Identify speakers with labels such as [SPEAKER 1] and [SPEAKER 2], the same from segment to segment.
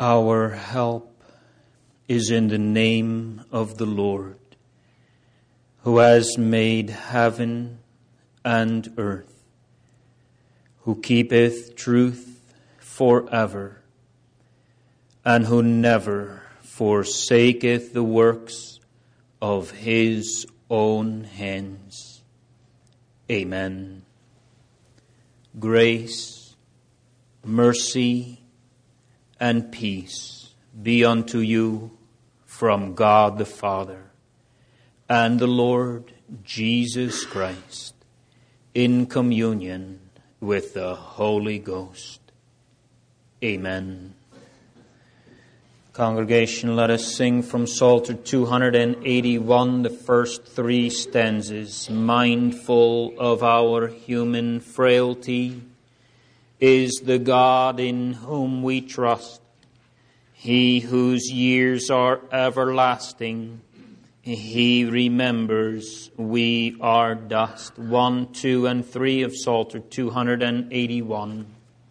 [SPEAKER 1] Our help is in the name of the Lord, who has made heaven and earth, who keepeth truth forever, and who never forsaketh the works of his own hands. Amen. Grace, mercy, and peace be unto you from God the Father and the Lord Jesus Christ, in communion with the Holy Ghost. Amen. Congregation, let us sing from Psalter 281, the first three stanzas. Mindful of our human frailty is the God in whom we trust, He whose years are everlasting. He remembers we are dust. 1, 2, and 3 of Psalter 281.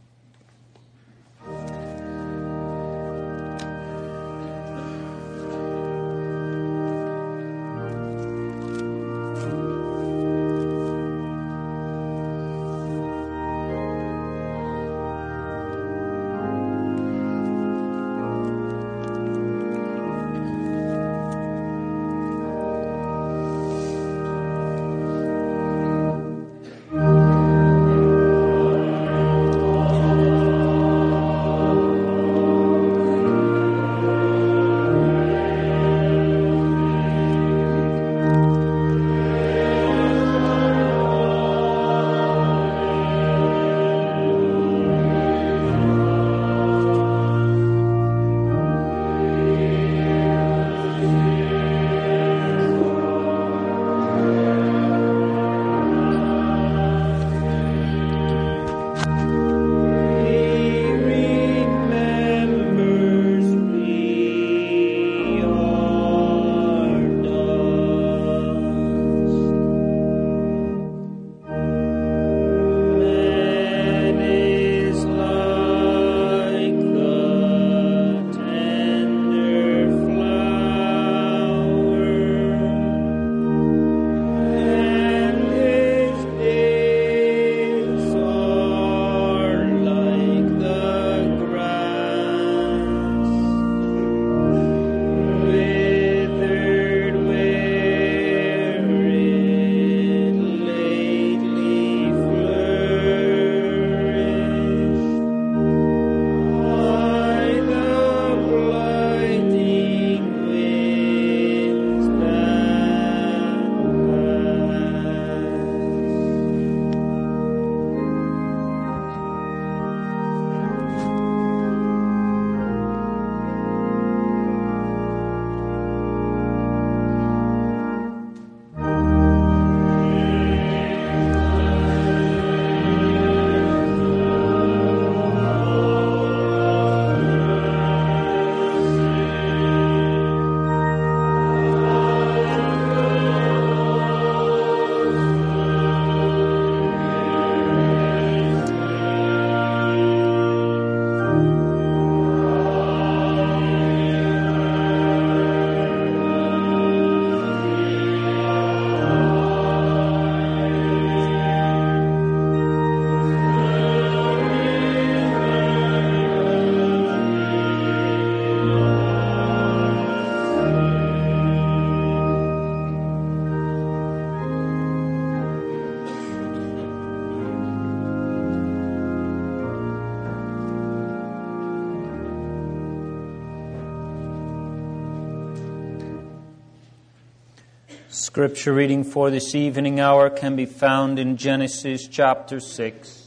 [SPEAKER 1] Scripture reading for this evening hour can be found in Genesis chapter 6.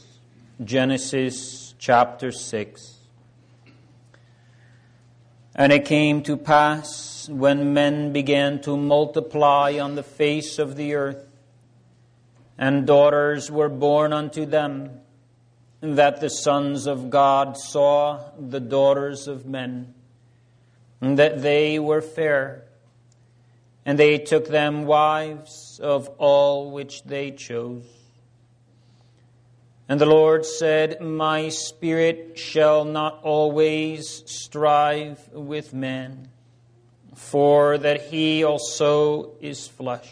[SPEAKER 1] Genesis chapter 6. And it came to pass, when men began to multiply on the face of the earth, and daughters were born unto them, that the sons of God saw the daughters of men, and that they were fair, and they took them wives of all which they chose. And the Lord said, My spirit shall not always strive with man, for that he also is flesh.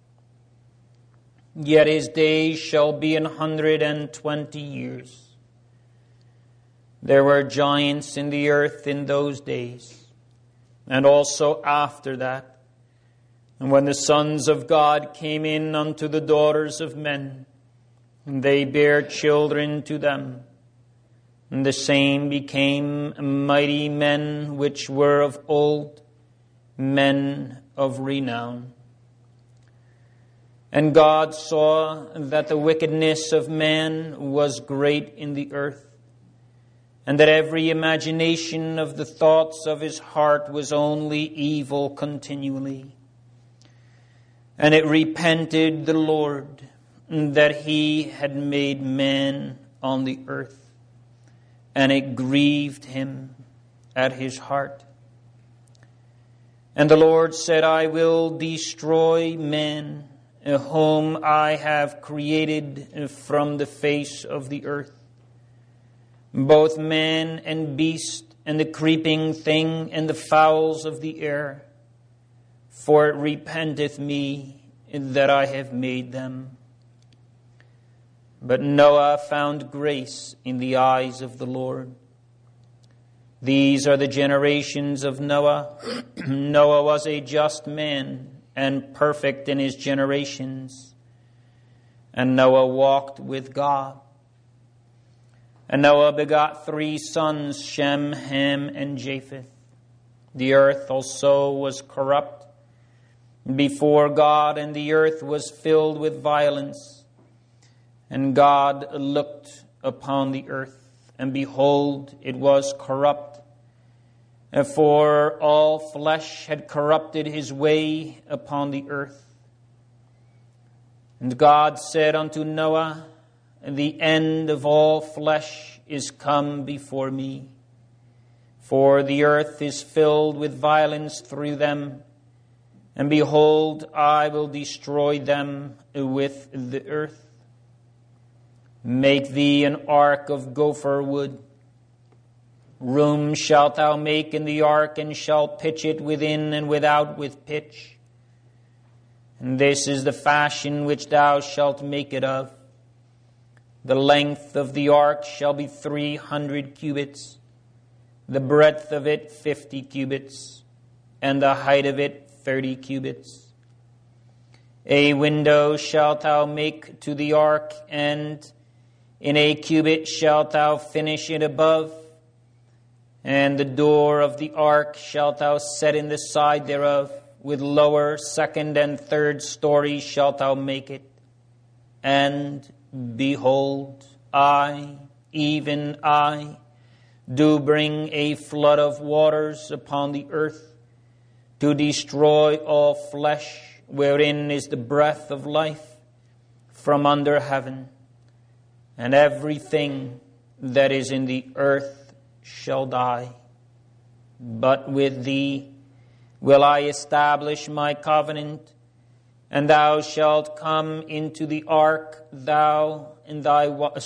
[SPEAKER 1] Yet his days shall be 120 years. There were giants in the earth in those days, and also after that. And when the sons of God came in unto the daughters of men, they bare children to them, and the same became mighty men which were of old, men of renown. And God saw that the wickedness of man was great in the earth, and that every imagination of the thoughts of his heart was only evil continually. And it repented the Lord that he had made man on the earth, and it grieved him at his heart. And the Lord said, I will destroy man, whom I have created from the face of the earth, both man and beast, and the creeping thing, and the fowls of the air. For it repenteth me that I have made them. But Noah found grace in the eyes of the Lord. These are the generations of Noah. Noah was a just man and perfect in his generations. And Noah walked with God. And Noah begot 3 sons, Shem, Ham, and Japheth. The earth also was corrupt before God, and the earth was filled with violence. And God looked upon the earth, and behold, it was corrupt. For all flesh had corrupted his way upon the earth. And God said unto Noah, The end of all flesh is come before me, for the earth is filled with violence through them. And behold, I will destroy them with the earth. Make thee an ark of gopher wood. Room shalt thou make in the ark, and shalt pitch it within and without with pitch. And this is the fashion which thou shalt make it of. The length of the ark shall be 300 cubits, the breadth of it 50 cubits, and the height of it 30 cubits. A window shalt thou make to the ark, and in a cubit shalt thou finish it above. And the door of the ark shalt thou set in the side thereof. With lower, second, and third stories shalt thou make it. And behold, I, even I, do bring a flood of waters upon the earth, to destroy all flesh, wherein is the breath of life, from under heaven. And everything that is in the earth shall die. But with thee will I establish my covenant, and thou shalt come into the ark, thou and thy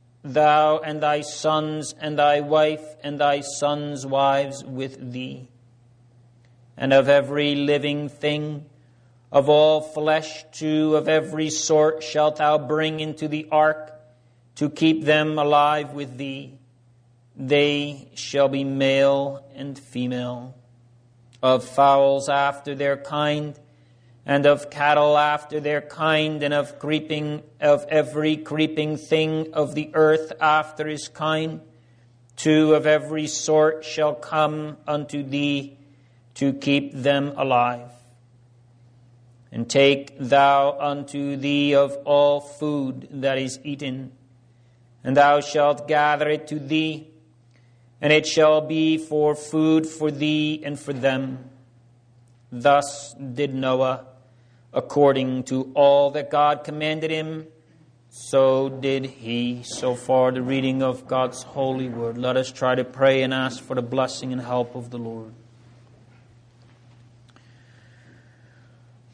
[SPEAKER 1] sons and thy wife and thy sons' wives with thee. And of every living thing, of all flesh too, of every sort shalt thou bring into the ark, to keep them alive with thee. They shall be male and female, of fowls after their kind, and of cattle after their kind, and of every creeping thing of the earth after his kind. 2 of every sort shall come unto thee, to keep them alive. And take thou unto thee of all food that is eaten, and thou shalt gather it to thee, and it shall be for food for thee and for them. Thus did Noah, according to all that God commanded him, so did he. So far the reading of God's holy word. Let us try to pray and ask for the blessing and help of the Lord.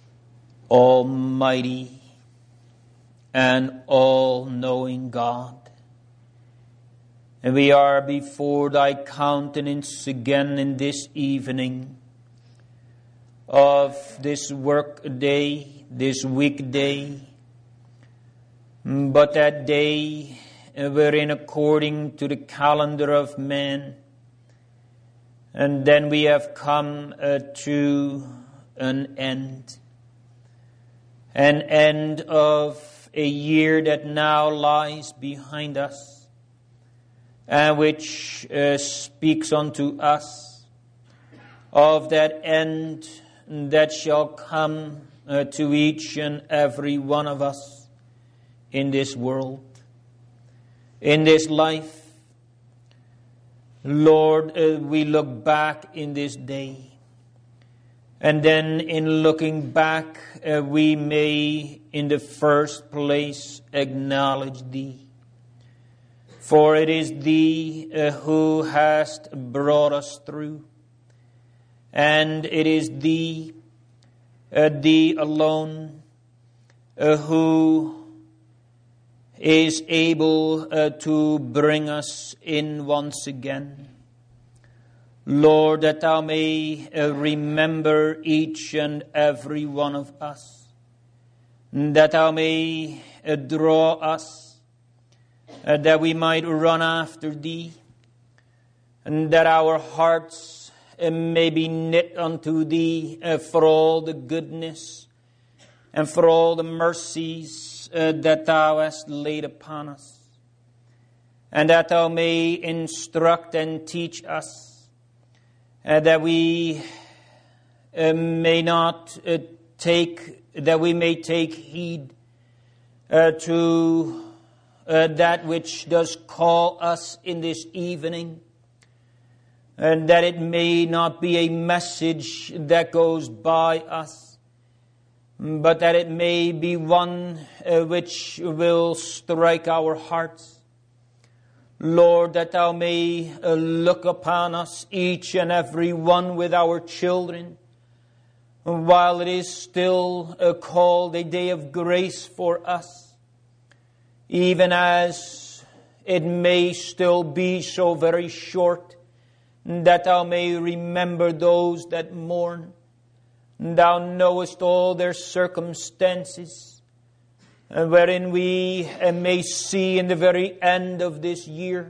[SPEAKER 1] Almighty and all-knowing God, And we are before thy countenance again in this evening of this work day, this weekday, but that day wherein according to the calendar of man, and then we have come to an end of a year that now lies behind us, and which speaks unto us of that end that shall come to each and every one of us in this world, in this life. Lord, we look back in this day, and then in looking back, we may in the first place acknowledge Thee. For it is Thee who hast brought us through, and it is Thee, Thee alone, who is able to bring us in once again. Lord, that Thou may remember each and every one of us, that Thou may draw us, that we might run after Thee, and that our hearts may be knit unto Thee for all the goodness and for all the mercies that Thou hast laid upon us, and that Thou may instruct and teach us, that we may take heed to that which does call us in this evening, and that it may not be a message that goes by us, but that it may be one which will strike our hearts. Lord, that Thou may look upon us, each and every one with our children, while it is still called a day of grace for us, even as it may still be so very short, that Thou may remember those that mourn. Thou knowest all their circumstances, wherein we may see in the very end of this year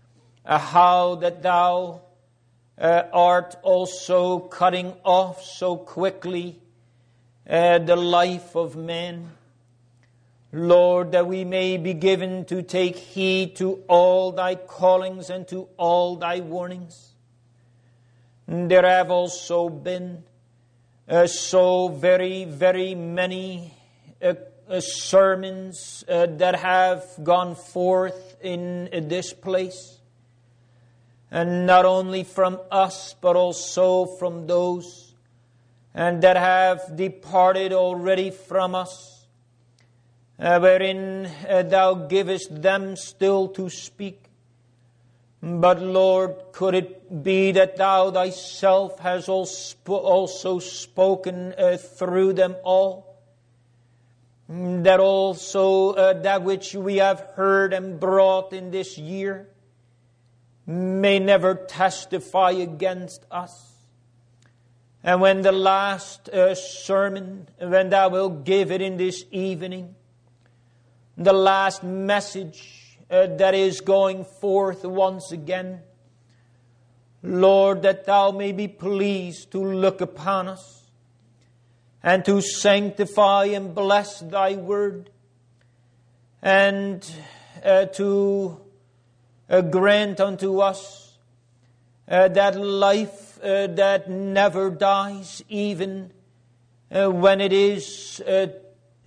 [SPEAKER 1] how that Thou art also cutting off so quickly the life of man. Lord, that we may be given to take heed to all Thy callings and to all Thy warnings. There have also been so very, very many sermons that have gone forth in this place. And not only from us, but also from those that have departed already from us, wherein Thou givest them still to speak. But Lord, could it be that Thou Thyself has also spoken through them all? That also that which we have heard and brought in this year may never testify against us. And when the last sermon, when Thou wilt give it in this evening, the last message that is going forth once again, Lord, that Thou may be pleased to look upon us and to sanctify and bless Thy word, and to grant unto us that life that never dies, even when it is the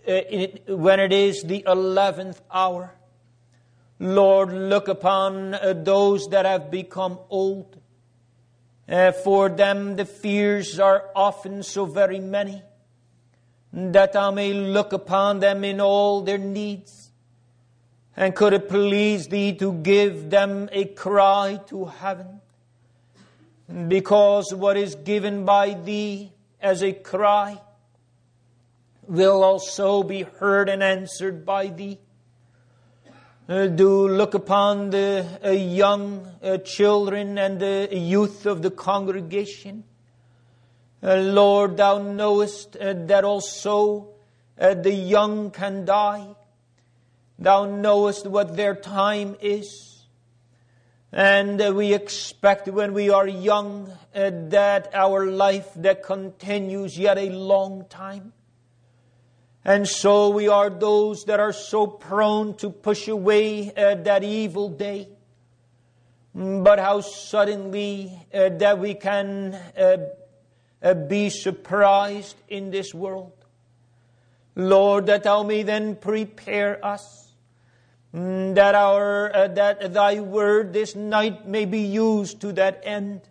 [SPEAKER 1] 11th hour. Lord, look upon those that have become old. For them the fears are often so very many, that Thou may look upon them in all their needs. And could it please Thee to give them a cry to heaven? Because what is given by Thee as a cry will also be heard and answered by Thee. do look upon the young children and the youth of the congregation. Lord, Thou knowest that also the young can die. Thou knowest what their time is. And we expect when we are young that our life that continues yet a long time. And so we are those that are so prone to push away that evil day. But how suddenly that we can be surprised in this world. Lord, that Thou may then prepare us, that Thy word this night may be used to that end,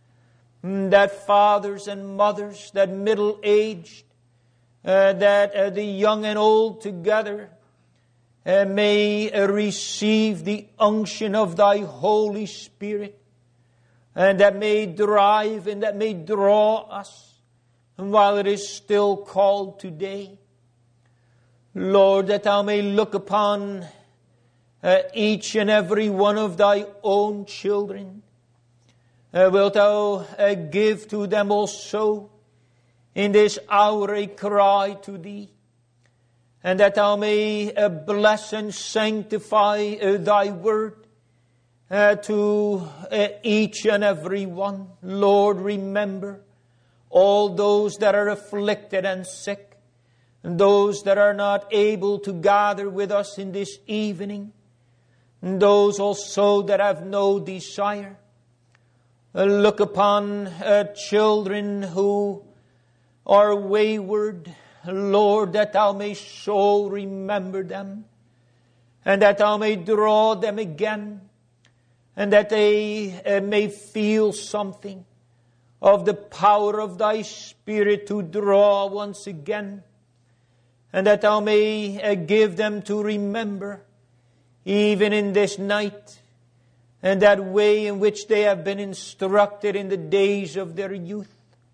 [SPEAKER 1] that fathers and mothers, that middle-aged, that the young and old together may receive the unction of Thy Holy Spirit, and that may drive and that may draw us while it is still called today. Lord, that Thou may look upon each and every one of Thy own children. Wilt Thou give to them also in this hour a cry to Thee, and that Thou may bless and sanctify Thy word to each and every one. Lord, remember all those that are afflicted and sick, and those that are not able to gather with us in this evening, and those also that have no desire. Look upon children who are wayward, Lord, that Thou may so remember them, and that Thou may draw them again, and that they may feel something of the power of Thy Spirit to draw once again, and that Thou may give them to remember, even in this night, and that way in which they have been instructed in the days of their youth.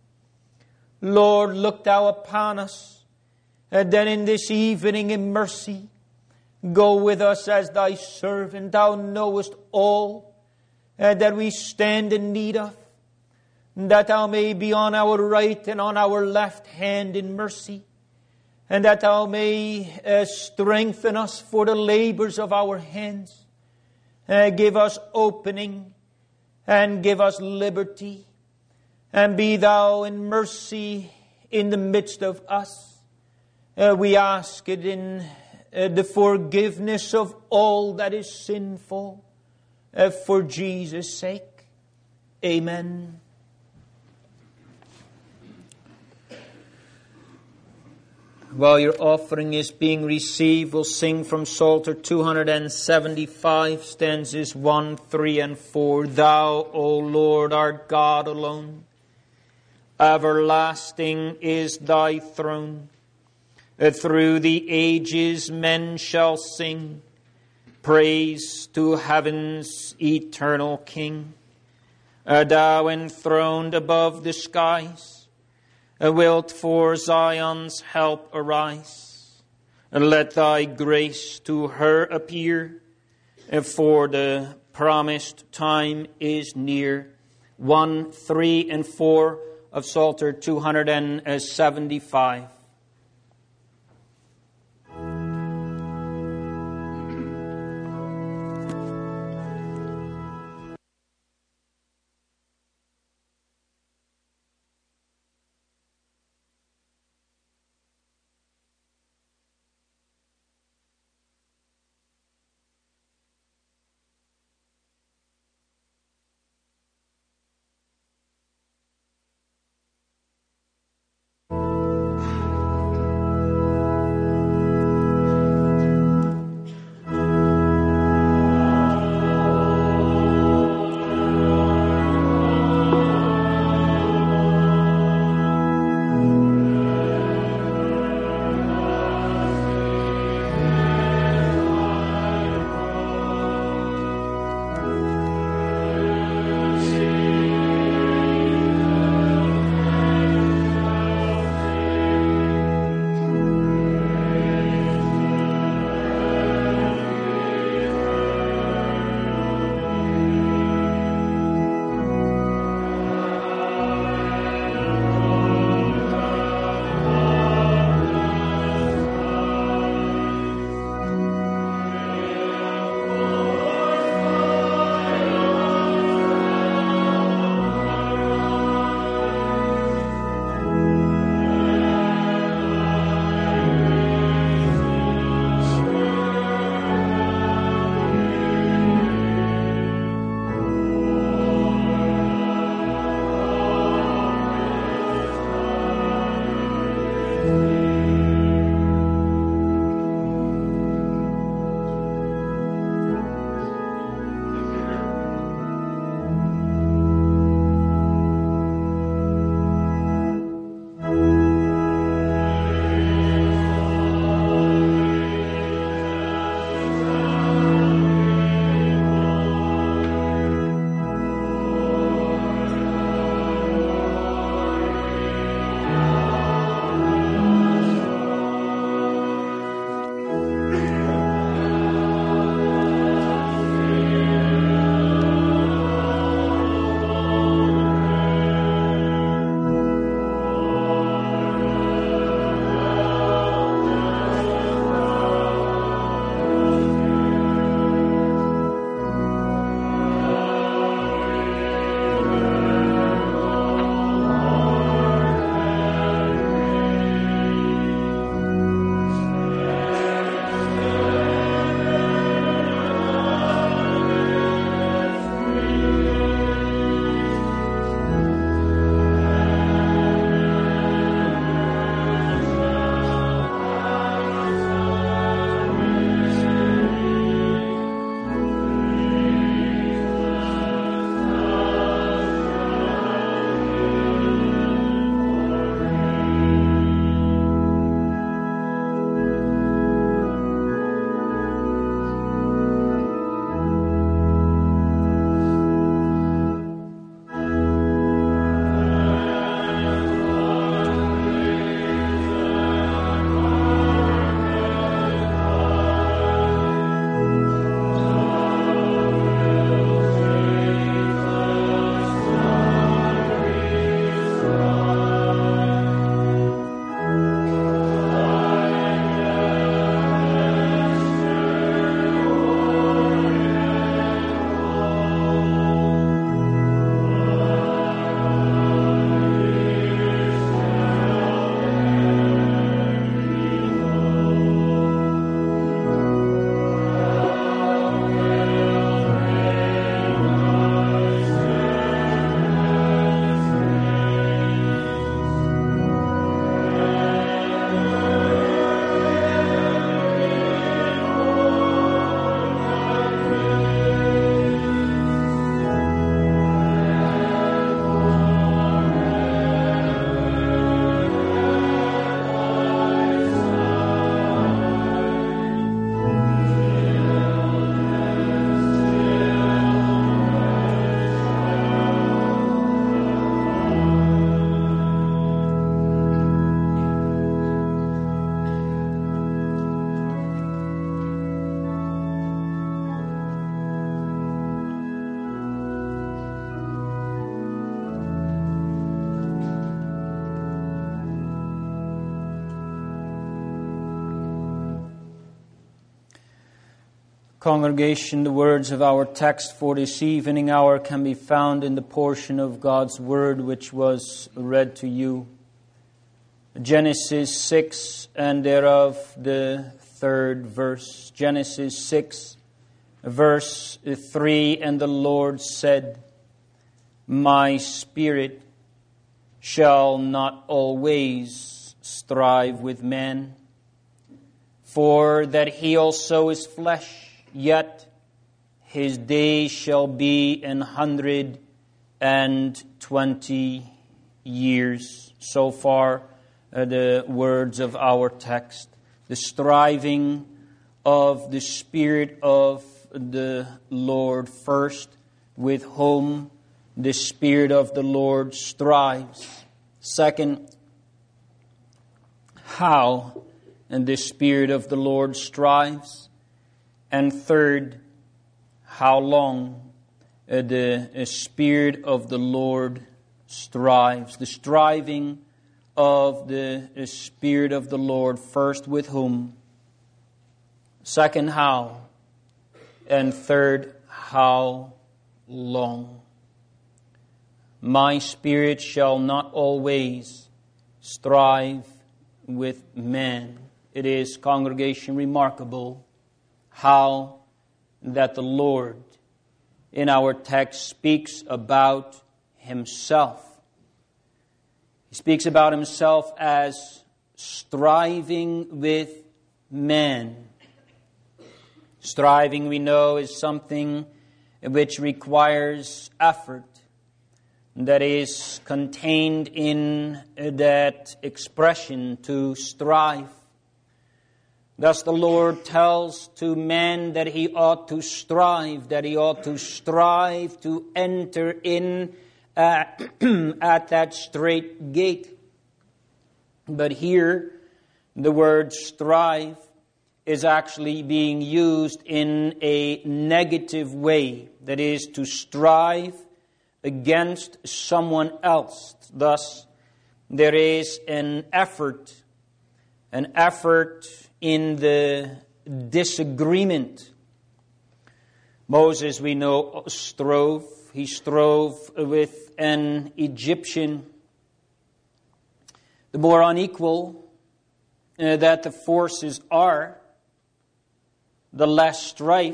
[SPEAKER 1] Lord, look Thou upon us, and then in this evening in mercy, go with us as Thy servant. Thou knowest all that we stand in need of, that Thou may be on our right and on our left hand in mercy, and that Thou may strengthen us for the labors of our hands. Give us opening and give us liberty, and be Thou in mercy in the midst of us. We ask it in the forgiveness of all that is sinful, for Jesus' sake. Amen. While your offering is being received, we'll sing from Psalter 275, stanzas 1, 3, and 4. Thou, O Lord, art God alone. Everlasting is Thy throne. Through the ages men shall sing praise to heaven's eternal King. Thou enthroned above the skies, wilt for Zion's help arise. And let Thy grace to her appear, for the promised time is near. 1, 3, and 4 of Psalter 275. Congregation, the words of our text for this evening hour can be found in the portion of God's Word which was read to you. Genesis 6 and thereof the 3rd verse. Genesis 6 verse 3, and the Lord said, My spirit shall not always strive with man, for that he also is flesh. Yet his days shall be 120 years. So far, the words of our text. The striving of the Spirit of the Lord first, with whom the Spirit of the Lord strives. Second, how the Spirit of the Lord strives. And third, how long the Spirit of the Lord strives. The striving of the Spirit of the Lord, first with whom, second how, and third how long. My spirit shall not always strive with man. It is, congregation, remarkable how that the Lord in our text speaks about Himself. He speaks about Himself as striving with man. Striving, we know, is something which requires effort. That is contained in that expression, to strive. Thus the Lord tells to man that he ought to strive to enter in at that straight gate. But here, the word strive is actually being used in a negative way. That is, to strive against someone else. Thus, there is an effort in the disagreement. Moses, we know, strove. He strove with an Egyptian. The more unequal that the forces are, the less strife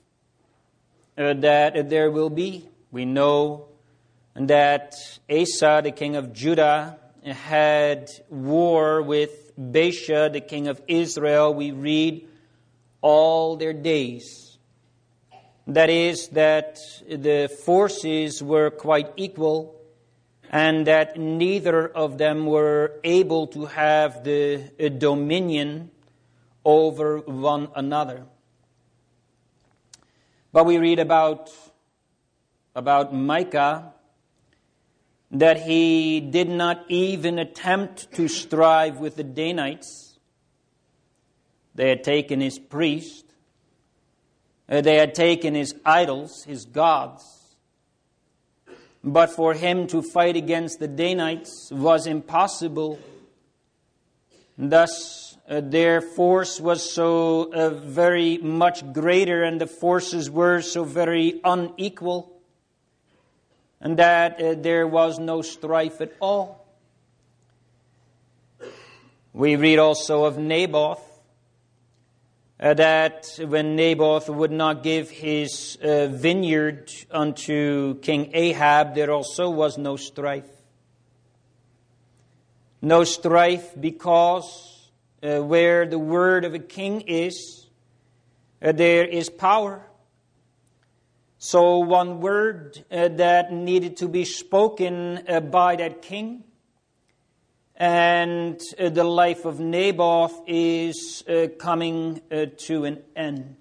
[SPEAKER 1] that there will be. We know that Asa, the king of Judah, had war with Baasha, the king of Israel. We read all their days. That is, that the forces were quite equal, and that neither of them were able to have the dominion over one another. But we read about Micah, that he did not even attempt to strive with the Danites. They had taken his priest. They had taken his idols, his gods. But for him to fight against the Danites was impossible. Thus, their force was so very much greater, and the forces were so very unequal, and that there was no strife at all. We read also of Naboth, that when Naboth would not give his vineyard unto King Ahab, there also was no strife. No strife because where the word of a king is, there is power. So one word that needed to be spoken by that king, and the life of Naboth is coming to an end.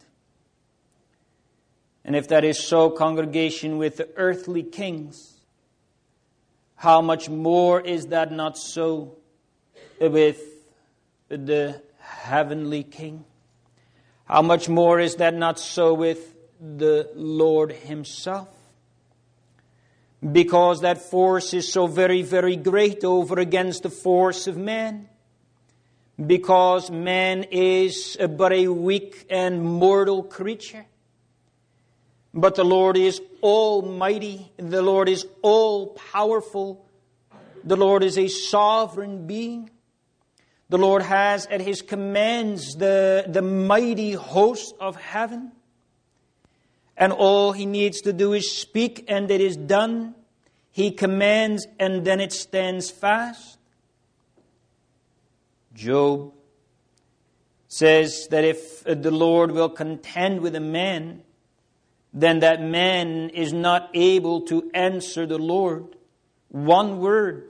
[SPEAKER 1] And if that is so, congregation, with the earthly kings, how much more is that not so with the heavenly King? How much more is that not so with the Lord Himself? Because that force is so very, very great over against the force of man. Because man is but a weak and mortal creature. But the Lord is almighty. The Lord is all-powerful. The Lord is a sovereign being. The Lord has at His commands the mighty host of heaven. And all He needs to do is speak, and it is done. He commands, and then it stands fast. Job says that if the Lord will contend with a man, then that man is not able to answer the Lord one word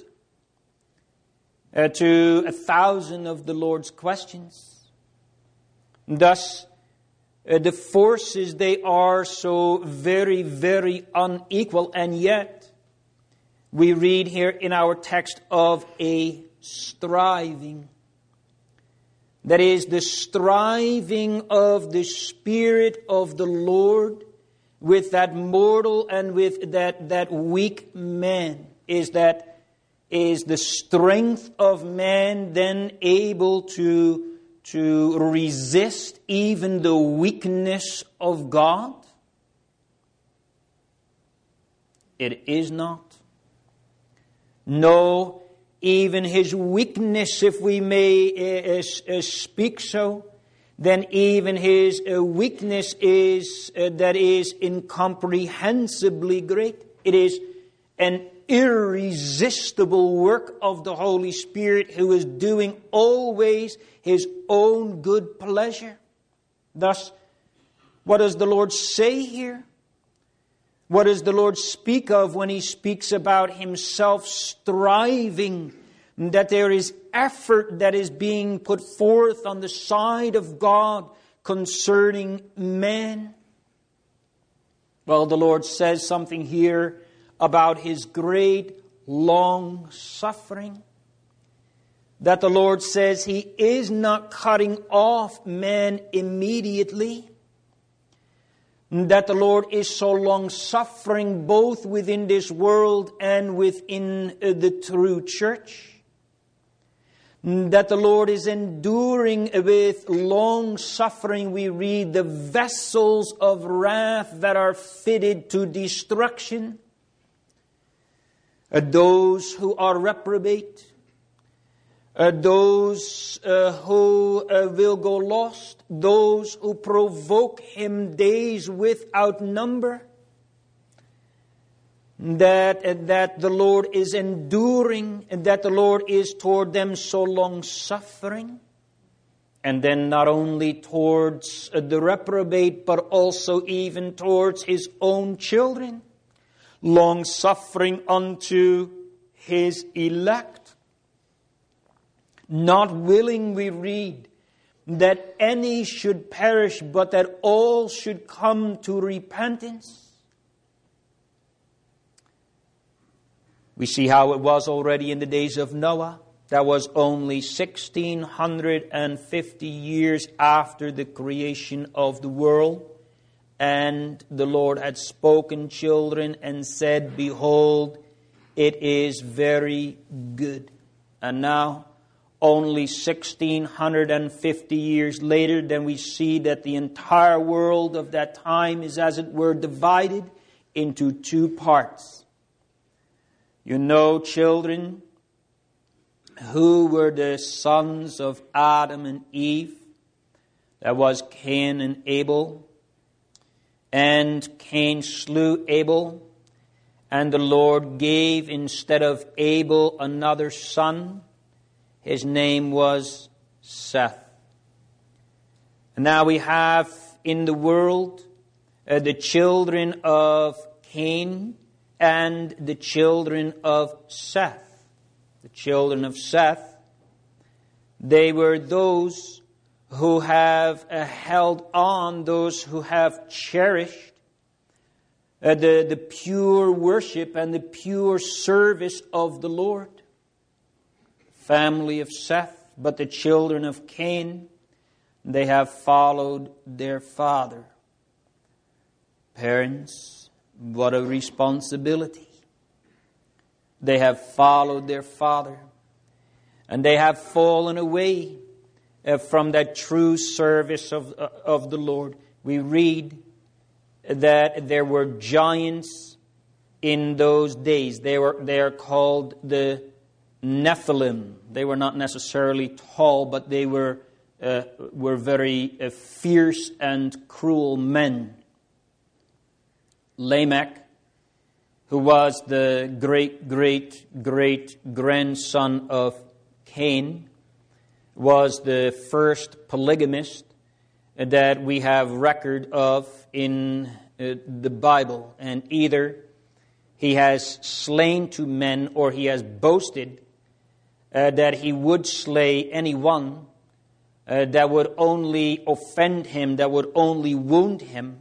[SPEAKER 1] to 1,000 of the Lord's questions. Thus, the forces, they are so very, very unequal, and yet we read here in our text of a striving. That is, the striving of the Spirit of the Lord with that mortal and with that weak man. Is the strength of man then able to resist even the weakness of God? It is not. No, even His weakness, if we may speak so, then even His weakness is that is incomprehensibly great. It is an irresistible work of the Holy Spirit, who is doing always His own good pleasure. Thus, what does the Lord say here? What does the Lord speak of when He speaks about Himself striving? That there is effort that is being put forth on the side of God concerning man. Well, the Lord says something here about His great long suffering. That the Lord says He is not cutting off man immediately. That the Lord is so long suffering both within this world and within the true church. That the Lord is enduring with long suffering. We read the vessels of wrath that are fitted to destruction. Those who are reprobate. Those who will go lost. Those who provoke Him days without number. That the Lord is enduring, and that the Lord is toward them so long suffering. And then not only towards the reprobate, but also even towards His own children. Long suffering unto His elect. Not willing, we read, that any should perish, but that all should come to repentance. We see how it was already in the days of Noah. That was only 1650 years after the creation of the world. And the Lord had spoken, children, and said, "Behold, it is very good." And now, only 1650 years later, then we see that the entire world of that time is, as it were, divided into two parts. You know, children, who were the sons of Adam and Eve? That was Cain and Abel. And Cain slew Abel. And the Lord gave, instead of Abel, another son. His name was Seth. And now we have in the world the children of Cain and the children of Seth. The children of Seth, they were those who have held on, those who have cherished the pure worship and the pure service of the Lord. Family of Seth, but the children of Cain, they have followed their father. Parents, what a responsibility. They have followed their father, and they have fallen away from that true service of the Lord. We read that there were giants in those days. They are called the Nephilim. They were not necessarily tall, but they were very fierce and cruel men. Lamech, who was the great-great-great-grandson of Cain, was the first polygamist that we have record of in the Bible. And either he has slain two men or he has boasted that he would slay anyone that would only offend him, that would only wound him.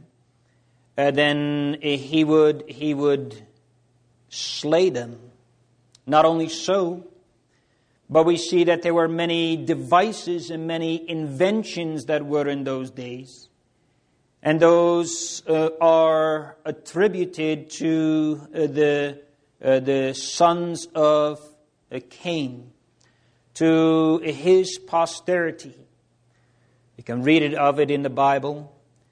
[SPEAKER 1] Then he would slay them. Not only so, but we see that there were many devices and many inventions that were in those days. And those are attributed to the sons of Cain, to his posterity. You can read of it in the Bible.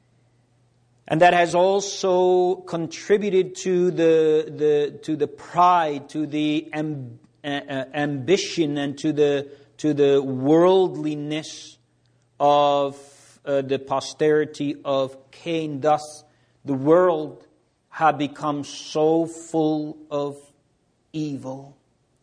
[SPEAKER 1] And that has also contributed to the pride, to the ambition, and to the worldliness of the posterity of Cain. Thus, the world had become so full of evil,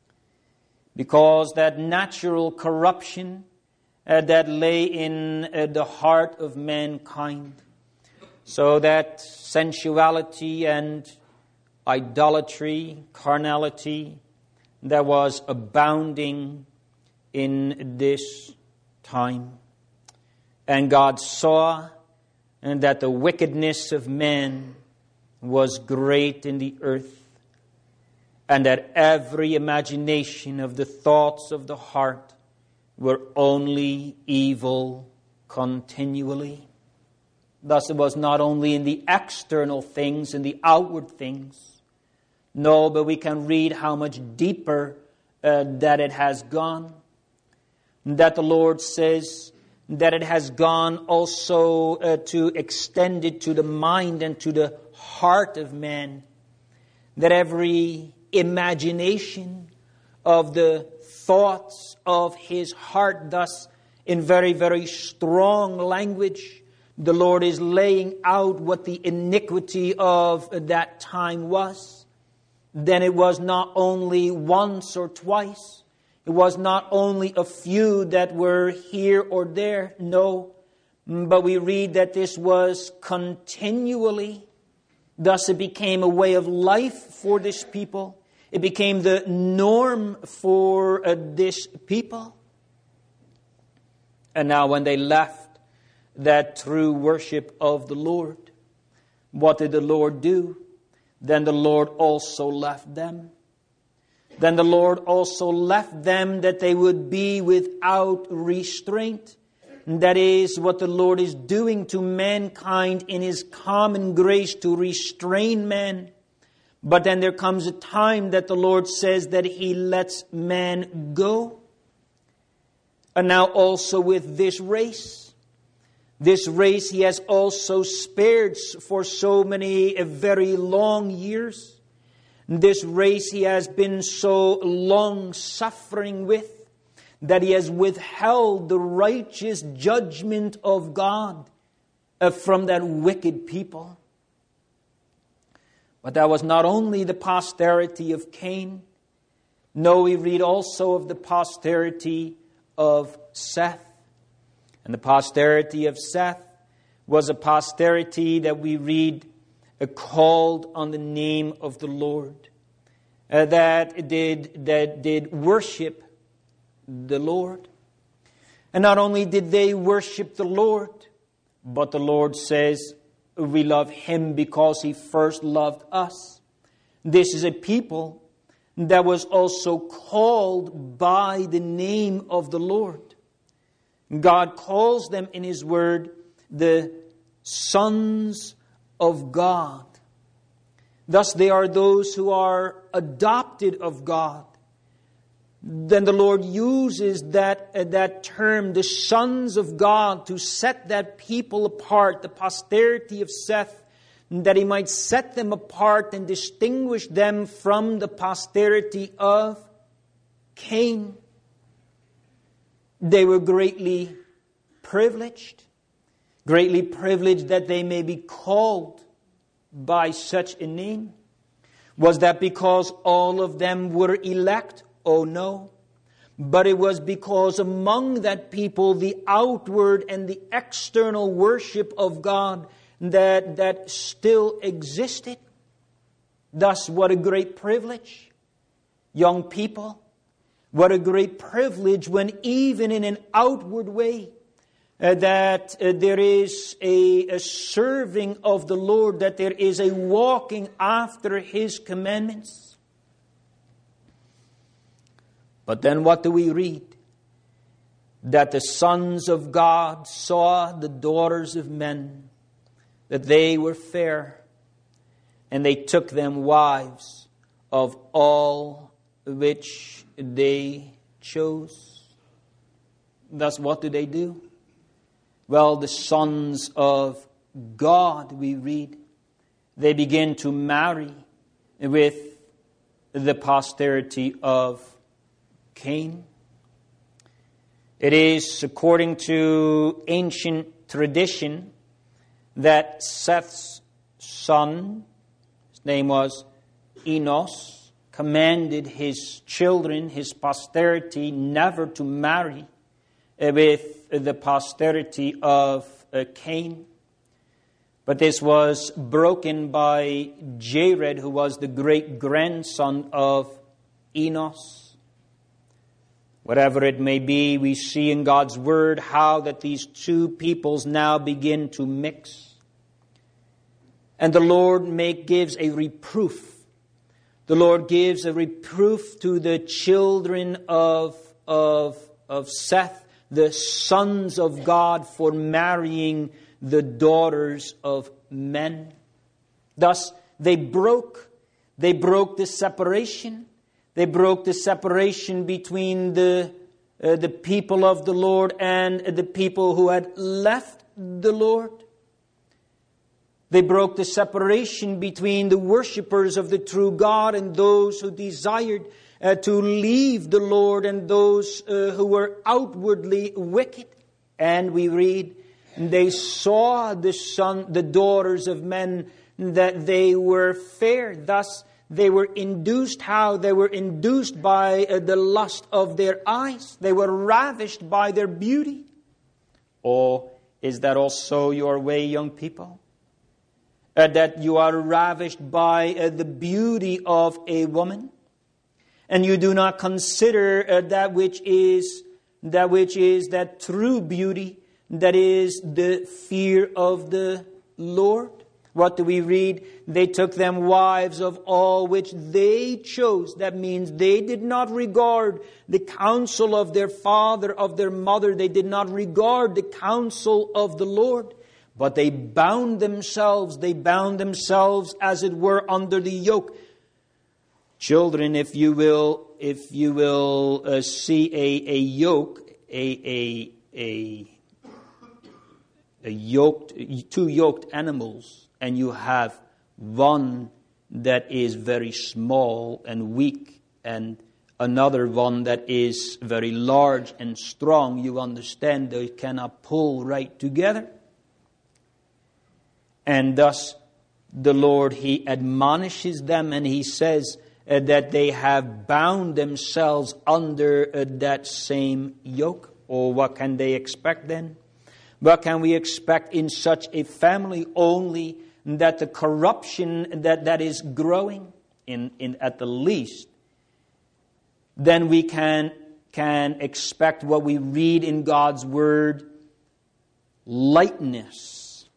[SPEAKER 1] because that natural corruption that lay in the heart of mankind. So that sensuality and idolatry, carnality, that was abounding in this time. And God saw that the wickedness of man was great in the earth, and that every imagination of the thoughts of the heart were only evil continually. Thus it was not only in the external things, in the outward things. No, but we can read how much deeper that it has gone. That the Lord says that it has gone also to extend it to the mind and to the heart of man. That every imagination of the thoughts of his heart, thus in very, very strong language, the Lord is laying out what the iniquity of that time was. Then it was not only once or twice. It was not only a few that were here or there. No. But we read that this was continually. Thus it became a way of life for this people. It became the norm for this people. And now when they left that true worship of the Lord, what did the Lord do? Then the Lord also left them. Then the Lord also left them that they would be without restraint. And that is what the Lord is doing to mankind in His common grace, to restrain man. But then there comes a time that the Lord says that He lets man go. And now also with this race He has also spared for so many very long years. This race He has been so long suffering with, that He has withheld the righteous judgment of God from that wicked people. But that was not only the posterity of Cain. No, we read also of the posterity of Seth. And the posterity of Seth was a posterity that we read called on the name of the Lord, that did worship the Lord. And not only did they worship the Lord, but the Lord says, we love Him because He first loved us. This is a people that was also called by the name of the Lord. God calls them in His Word the sons of God. Thus they are those who are adopted of God. Then the Lord uses that term, the sons of God, to set that people apart, the posterity of Seth, that He might set them apart and distinguish them from the posterity of Cain. They were greatly privileged that they may be called by such a name. Was that because all of them were elect? Oh no. But it was because among that people, the outward and the external worship of God that still existed. Thus, what a great privilege, young people. What a great privilege when even in an outward way that there is a serving of the Lord, that there is a walking after His commandments. But then what do we read? That the sons of God saw the daughters of men, that they were fair, and they took them wives of all which they chose. Thus, what do? Well, the sons of God, we read, they begin to marry with the posterity of Cain. It is according to ancient tradition that Seth's son, his name was Enos, commanded his children, his posterity, never to marry with the posterity of Cain. But this was broken by Jared, who was the great-grandson of Enos. Whatever it may be, we see in God's Word how that these two peoples now begin to mix. And the Lord gives a reproof. The Lord gives a reproof to the children of Seth, the sons of God, for marrying the daughters of men. Thus, they broke the separation. They broke the separation between the people of the Lord and the people who had left the Lord. They broke the separation between the worshippers of the true God and those who desired to leave the Lord, and those who were outwardly wicked. And we read, they saw the daughters of men, that they were fair. Thus, they were induced. How? They were induced by the lust of their eyes. They were ravished by their beauty. Oh, is that also your way, young people? That you are ravished by the beauty of a woman, and you do not consider that which is that true beauty, that is the fear of the Lord. What do we read? They took them wives of all which they chose. That means they did not regard the counsel of their father, of their mother. They did not regard the counsel of the Lord. But they bound themselves as it were under the yoke. Children, if you will see a yoke, two yoked animals, and you have one that is very small and weak, and another one that is very large and strong, you understand they cannot pull right together. And thus the Lord, He admonishes them, and He says that they have bound themselves under that same yoke. Or what can they expect then? What can we expect in such a family? Only that the corruption that is growing in at the least. Then we can expect what we read in God's Word, lightness.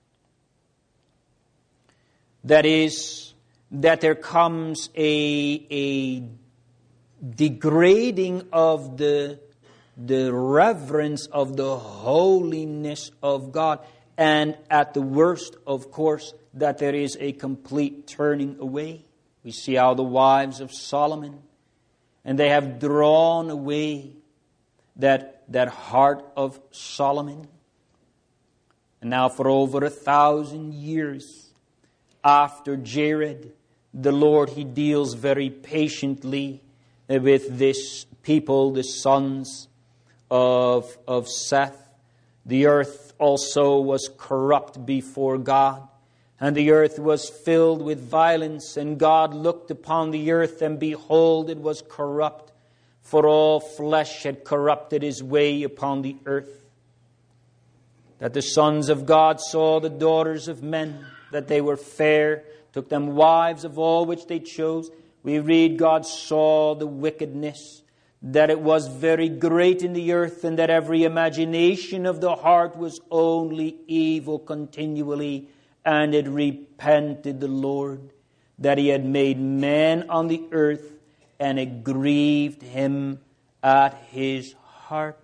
[SPEAKER 1] That is, that there comes a degrading of the reverence of the holiness of God. And at the worst, of course, that there is a complete turning away. We see how the wives of Solomon, and they have drawn away that heart of Solomon. And now for over 1,000 years, after Jared, the Lord, He deals very patiently with this people, the sons of Seth. The earth also was corrupt before God, and the earth was filled with violence, and God looked upon the earth, and behold, it was corrupt, for all flesh had corrupted his way upon the earth. That the sons of God saw the daughters of men, that they were fair, took them wives of all which they chose. We read God saw the wickedness, that it was very great in the earth, and that every imagination of the heart was only evil continually. And it repented the Lord that He had made man on the earth, and it grieved Him at His heart.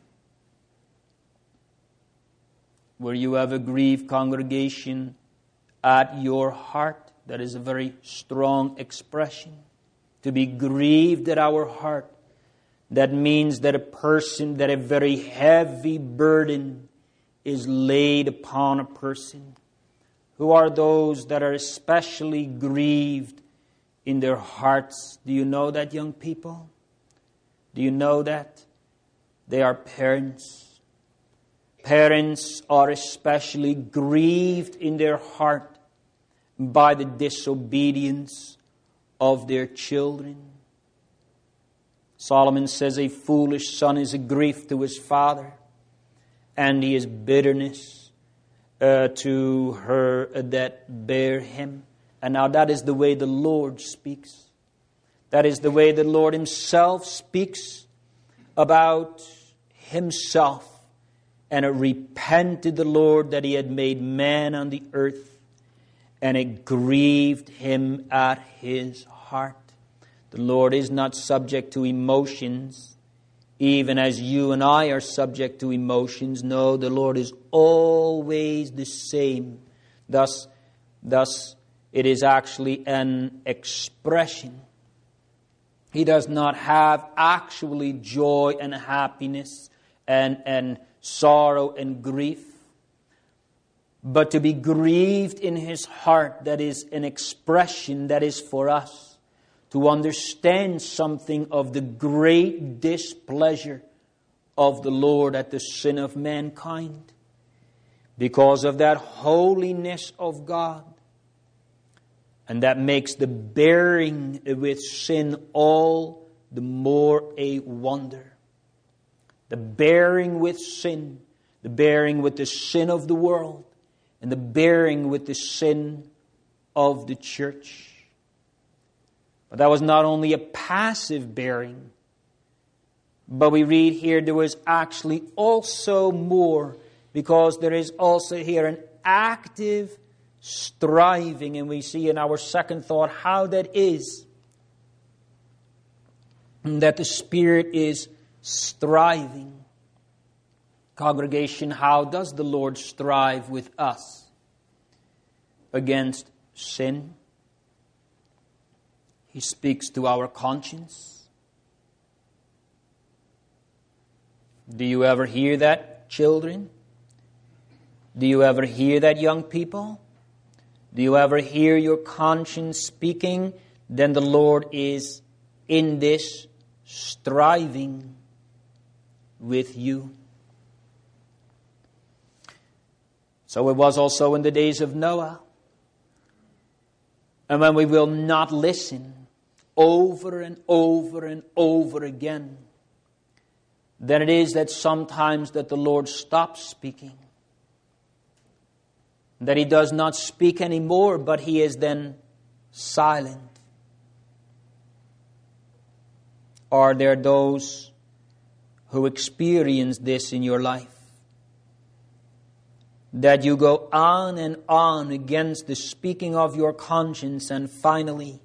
[SPEAKER 1] Were you ever grieved, congregation, at your heart? That is a very strong expression. To be grieved at our heart. That means that a very heavy burden is laid upon a person. Who are those that are especially grieved in their hearts? Do you know that, young people? Do you know that? They are parents. Parents are especially grieved in their heart by the disobedience of their children. Solomon says a foolish son is a grief to his father, and he is bitterness to her that bare him. And now that is the way the Lord speaks. That is the way the Lord Himself speaks about Himself. And it repented the Lord that He had made man on the earth, and it grieved Him at His heart. The Lord is not subject to emotions, even as you and I are subject to emotions. No, the Lord is always the same. Thus, it is actually an expression. He does not have actually joy and happiness and sorrow and grief. But to be grieved in His heart, that is an expression that is for us to understand something of the great displeasure of the Lord at the sin of mankind. Because of that holiness of God. And that makes the bearing with sin all the more a wonder. The bearing with sin, the bearing with the sin of the world, and the bearing with the sin of the church. But that was not only a passive bearing, but we read here there was actually also more, because there is also here an active striving, and we see in our second thought how that is. That the Spirit is striving. Congregation, how does the Lord strive with us against sin? He speaks to our conscience. Do you ever hear that, children? Do you ever hear that, young people? Do you ever hear your conscience speaking? Then the Lord is in this striving with you. So it was also in the days of Noah. And when we will not listen over and over and over again, then it is that sometimes that the Lord stops speaking. That He does not speak anymore, but He is then silent. Are there those who experience this in your life? That you go on and on against the speaking of your conscience, and finally,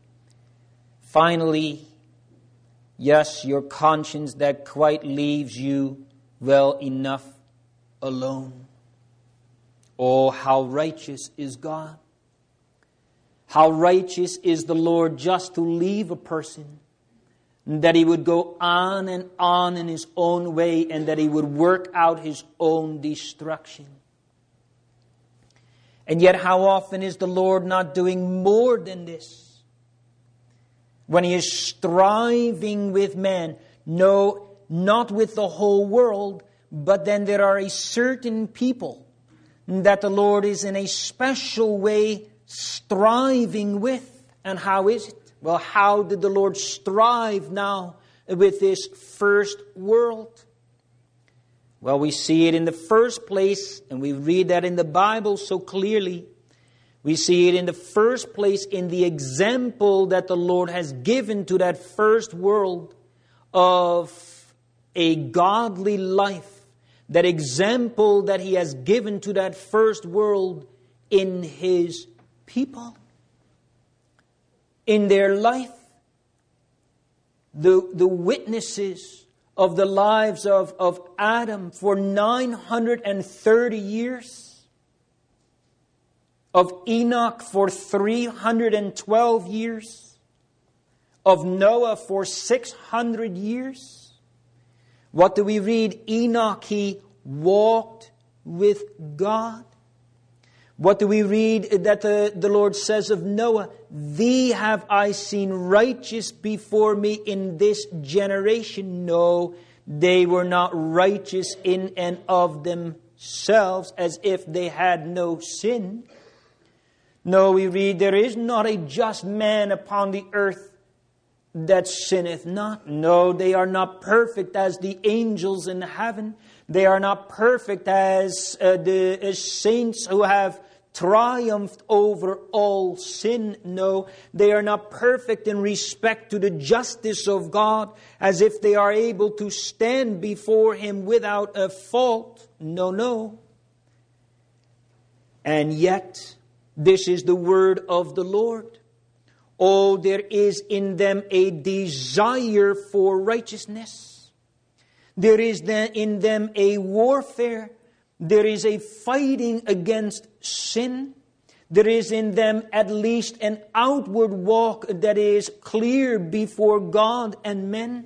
[SPEAKER 1] yes, your conscience that quite leaves you well enough alone. Oh, how righteous is God. How righteous is the Lord just to leave a person, that he would go on and on in his own way, and that he would work out his own destruction. And yet how often is the Lord not doing more than this? When He is striving with man, no, not with the whole world, but then there are a certain people that the Lord is in a special way striving with. And how is it? Well, how did the Lord strive now with this first world? Well, we see it in the first place, and we read that in the Bible so clearly. We see it in the first place in the example that the Lord has given to that first world of a godly life. That example that He has given to that first world in His people. In their life. The witnesses of the lives of Adam for 930 years. Of Enoch for 312 years. Of Noah for 600 years. What do we read? Enoch, he walked with God. What do we read that the Lord says of Noah? Thee have I seen righteous before me in this generation. No, they were not righteous in and of themselves as if they had no sin. No, we read, there is not a just man upon the earth that sinneth not. No, they are not perfect as the angels in heaven. They are not perfect as the saints who have triumphed over all sin. No, they are not perfect in respect to the justice of God, as if they are able to stand before Him without a fault. No, no. And yet, this is the word of the Lord. Oh, there is in them a desire for righteousness. There is in them a warfare. There is a fighting against sin. There is in them at least an outward walk that is clear before God and men.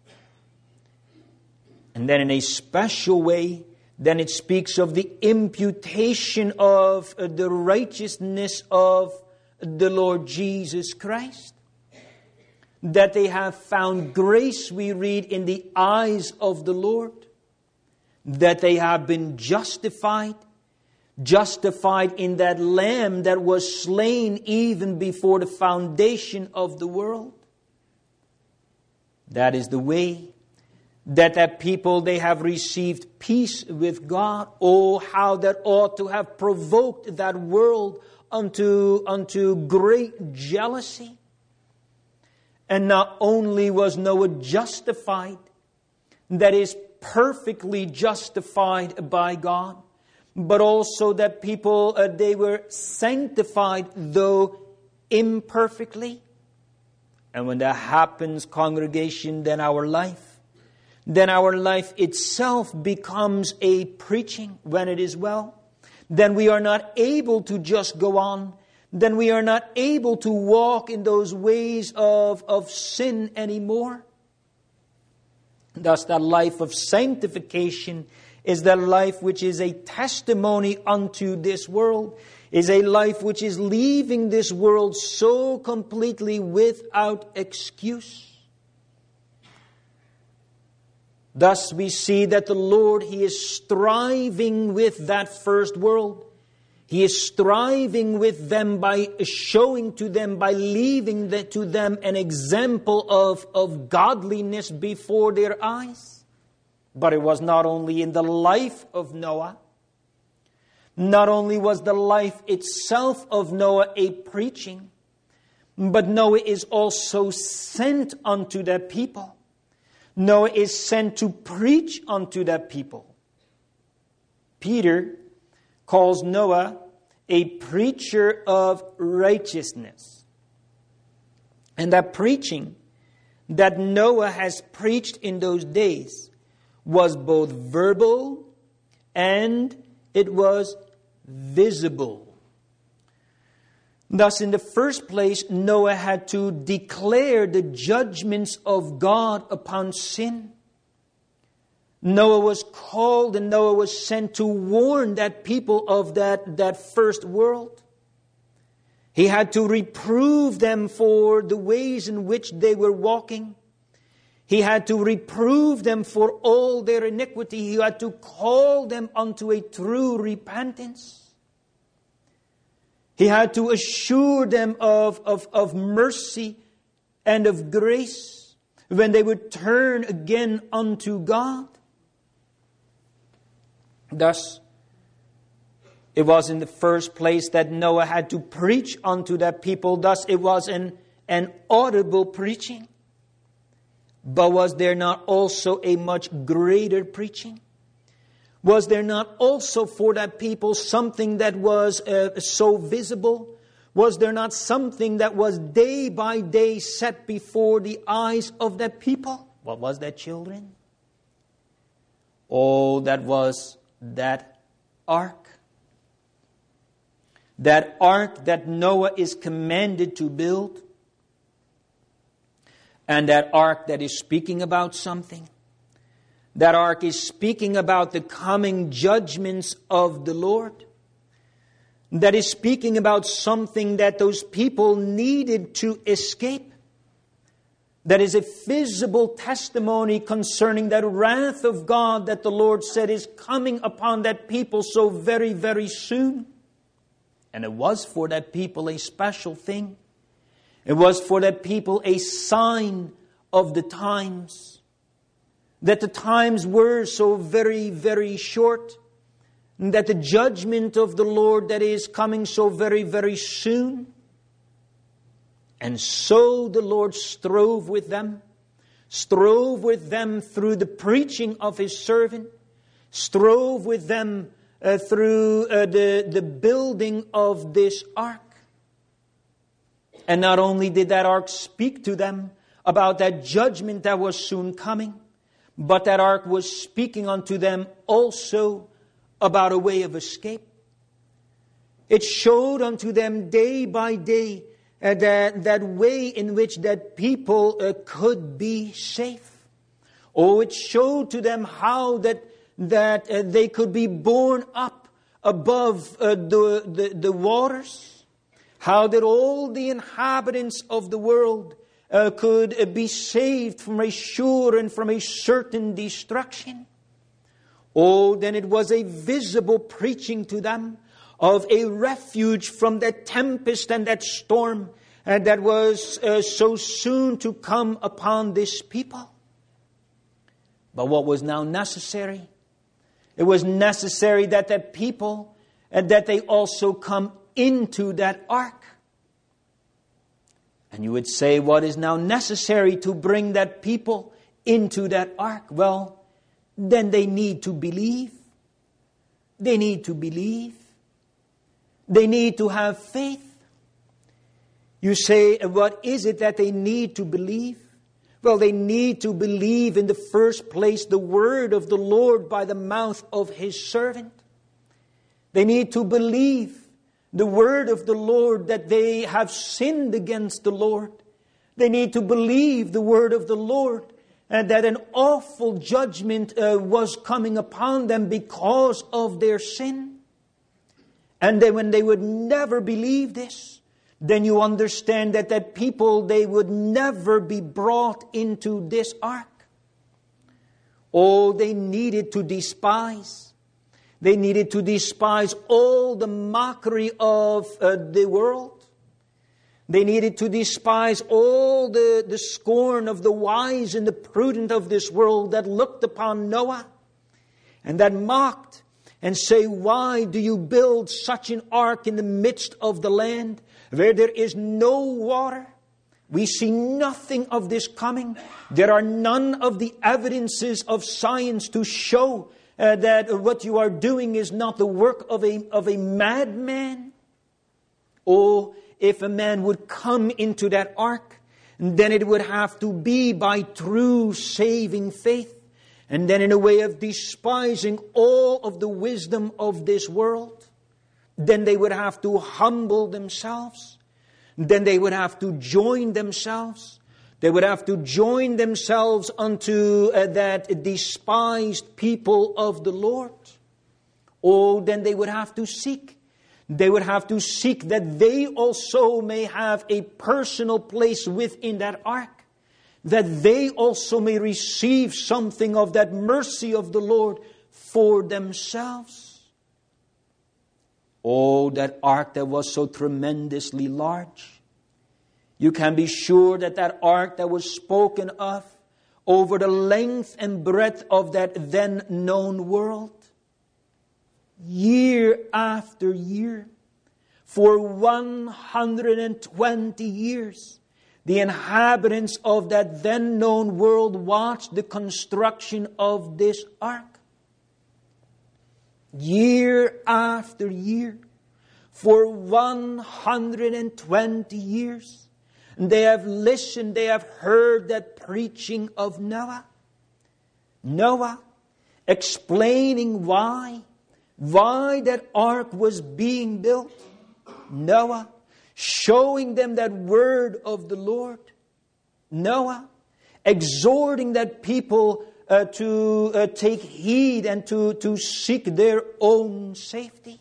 [SPEAKER 1] And then in a special way, then it speaks of the imputation of the righteousness of the Lord Jesus Christ. That they have found grace, we read, in the eyes of the Lord. That they have been justified. Justified in that Lamb that was slain even before the foundation of the world. That is the way that people, they have received peace with God. Oh, how that ought to have provoked that world unto great jealousy. And not only was Noah justified, that is perfectly justified by God, but also that people, they were sanctified, though imperfectly. And when that happens, congregation, then our life itself becomes a preaching when it is well. Then we are not able to just go on. Then we are not able to walk in those ways of sin anymore. Thus, that life of sanctification is that life which is a testimony unto this world, is a life which is leaving this world so completely without excuse. Thus we see that the Lord, He is striving with that first world. He is striving with them by showing to them, by leaving to them an example of godliness before their eyes. But it was not only in the life of Noah. Not only was the life itself of Noah a preaching, but Noah is also sent unto that people. Noah is sent to preach unto that people. Peter calls Noah a preacher of righteousness. And that preaching that Noah has preached in those days was both verbal and it was visible. Thus, in the first place, Noah had to declare the judgments of God upon sin. Noah was called and Noah was sent to warn that people of that first world. He had to reprove them for the ways in which they were walking. He had to reprove them for all their iniquity. He had to call them unto a true repentance. He had to assure them of mercy and of grace when they would turn again unto God. Thus, it was in the first place that Noah had to preach unto that people. Thus, it was an audible preaching. But was there not also a much greater preaching? Was there not also for that people something that was so visible? Was there not something that was day by day set before the eyes of that people? What was that, children? Oh, that was that ark. That ark that Noah is commanded to build. And that ark that is speaking about something. That ark is speaking about the coming judgments of the Lord. That is speaking about something that those people needed to escape. That is a visible testimony concerning that wrath of God that the Lord said is coming upon that people so very, very soon. And it was for that people a special thing. It was for that people a sign of the times. That the times were so very, very short. And that the judgment of the Lord that is coming so very, very soon. And so the Lord strove with them. Strove with them through the preaching of His servant. Strove with them through the building of this ark. And not only did that ark speak to them about that judgment that was soon coming, but that ark was speaking unto them also about a way of escape. It showed unto them day by day that way in which that people could be safe. Oh, it showed to them how that they could be borne up above the waters. How that all the inhabitants of the world could be saved from a sure and from a certain destruction. Oh, then it was a visible preaching to them of a refuge from that tempest and that storm that was so soon to come upon this people. But what was now necessary? It was necessary that the people, and that they also come into that ark. And you would say, what is now necessary to bring that people into that ark? Well, then they need to believe. They need to believe. They need to have faith. You say, what is it that they need to believe? Well, they need to believe in the first place the word of the Lord by the mouth of His servant. They need to believe the word of the Lord that they have sinned against the Lord. They need to believe the word of the Lord and that an awful judgment was coming upon them because of their sin. And then when they would never believe this, then you understand that people, they would never be brought into this ark. Oh, they needed to despise. They needed to despise all the mockery of the world. They needed to despise all the scorn of the wise and the prudent of this world that looked upon Noah and that mocked and say, why do you build such an ark in the midst of the land where there is no water? We see nothing of this coming. There are none of the evidences of science to show that what you are doing is not the work of a madman. Oh, if a man would come into that ark, then it would have to be by true saving faith. And then in a way of despising all of the wisdom of this world. Then they would have to humble themselves. Then they would have to join themselves. They would have to join themselves unto that despised people of the Lord. Oh, then they would have to seek. They would have to seek that they also may have a personal place within that ark. That they also may receive something of that mercy of the Lord for themselves. Oh, that ark that was so tremendously large. You can be sure that that ark that was spoken of over the length and breadth of that then known world, year after year, for 120 years, the inhabitants of that then known world watched the construction of this ark. Year after year, for 120 years, they have listened, they have heard that preaching of Noah. Noah explaining why that ark was being built. Noah showing them that word of the Lord. Noah exhorting that people to take heed and to seek their own safety.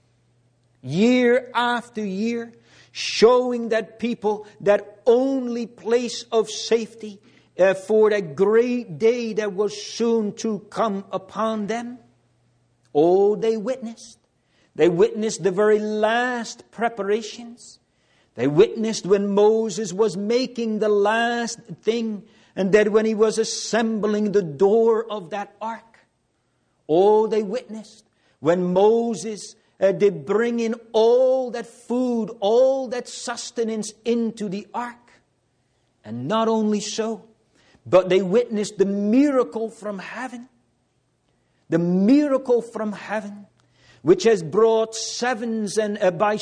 [SPEAKER 1] Year after year, showing that people that only place of safety for that great day that was soon to come upon them. Oh, they witnessed. They witnessed the very last preparations. They witnessed when Moses was making the last thing, and that when he was assembling the door of that ark. Oh, they witnessed when Moses did bring in all that food, all that sustenance into the ark. And not only so, but they witnessed the miracle from heaven. The miracle from heaven, which has brought sevens and by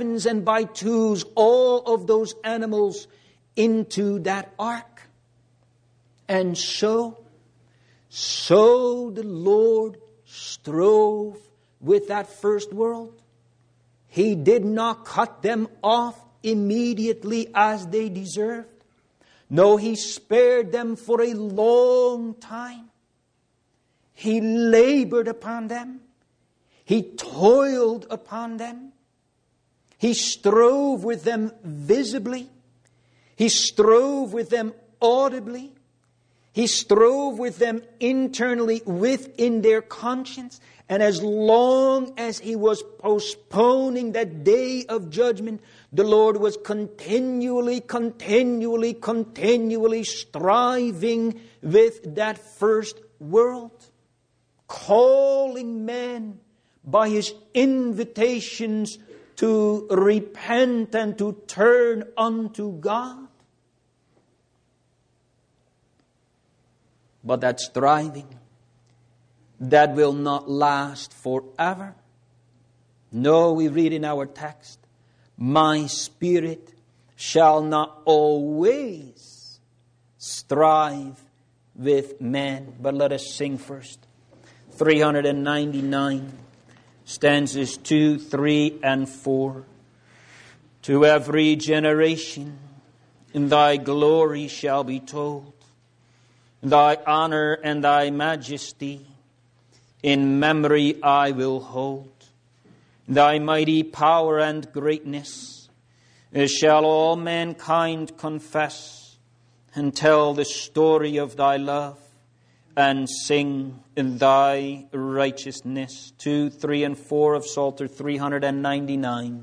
[SPEAKER 1] twos all of those animals into that ark. And so the Lord strove with that first world. He did not cut them off immediately as they deserved. No, He spared them for a long time. He labored upon them. He toiled upon them. He strove with them visibly. He strove with them audibly. He strove with them internally within their conscience. And as long as He was postponing that day of judgment, the Lord was continually striving with that first world. Calling men by His invitations to repent and to turn unto God. But that striving, that will not last forever. No, we read in our text, my spirit shall not always strive with men. But let us sing first. 399, stanzas 2, 3, and 4. To every generation Thy glory shall be told, Thy honor and Thy majesty in memory I will hold. Thy mighty power and greatness shall all mankind confess, and tell the story of Thy love, and sing in Thy righteousness. 2, 3, and 4 of Psalter 399.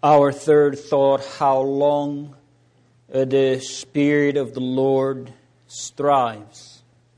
[SPEAKER 1] Our third thought, how long the Spirit of the Lord strives.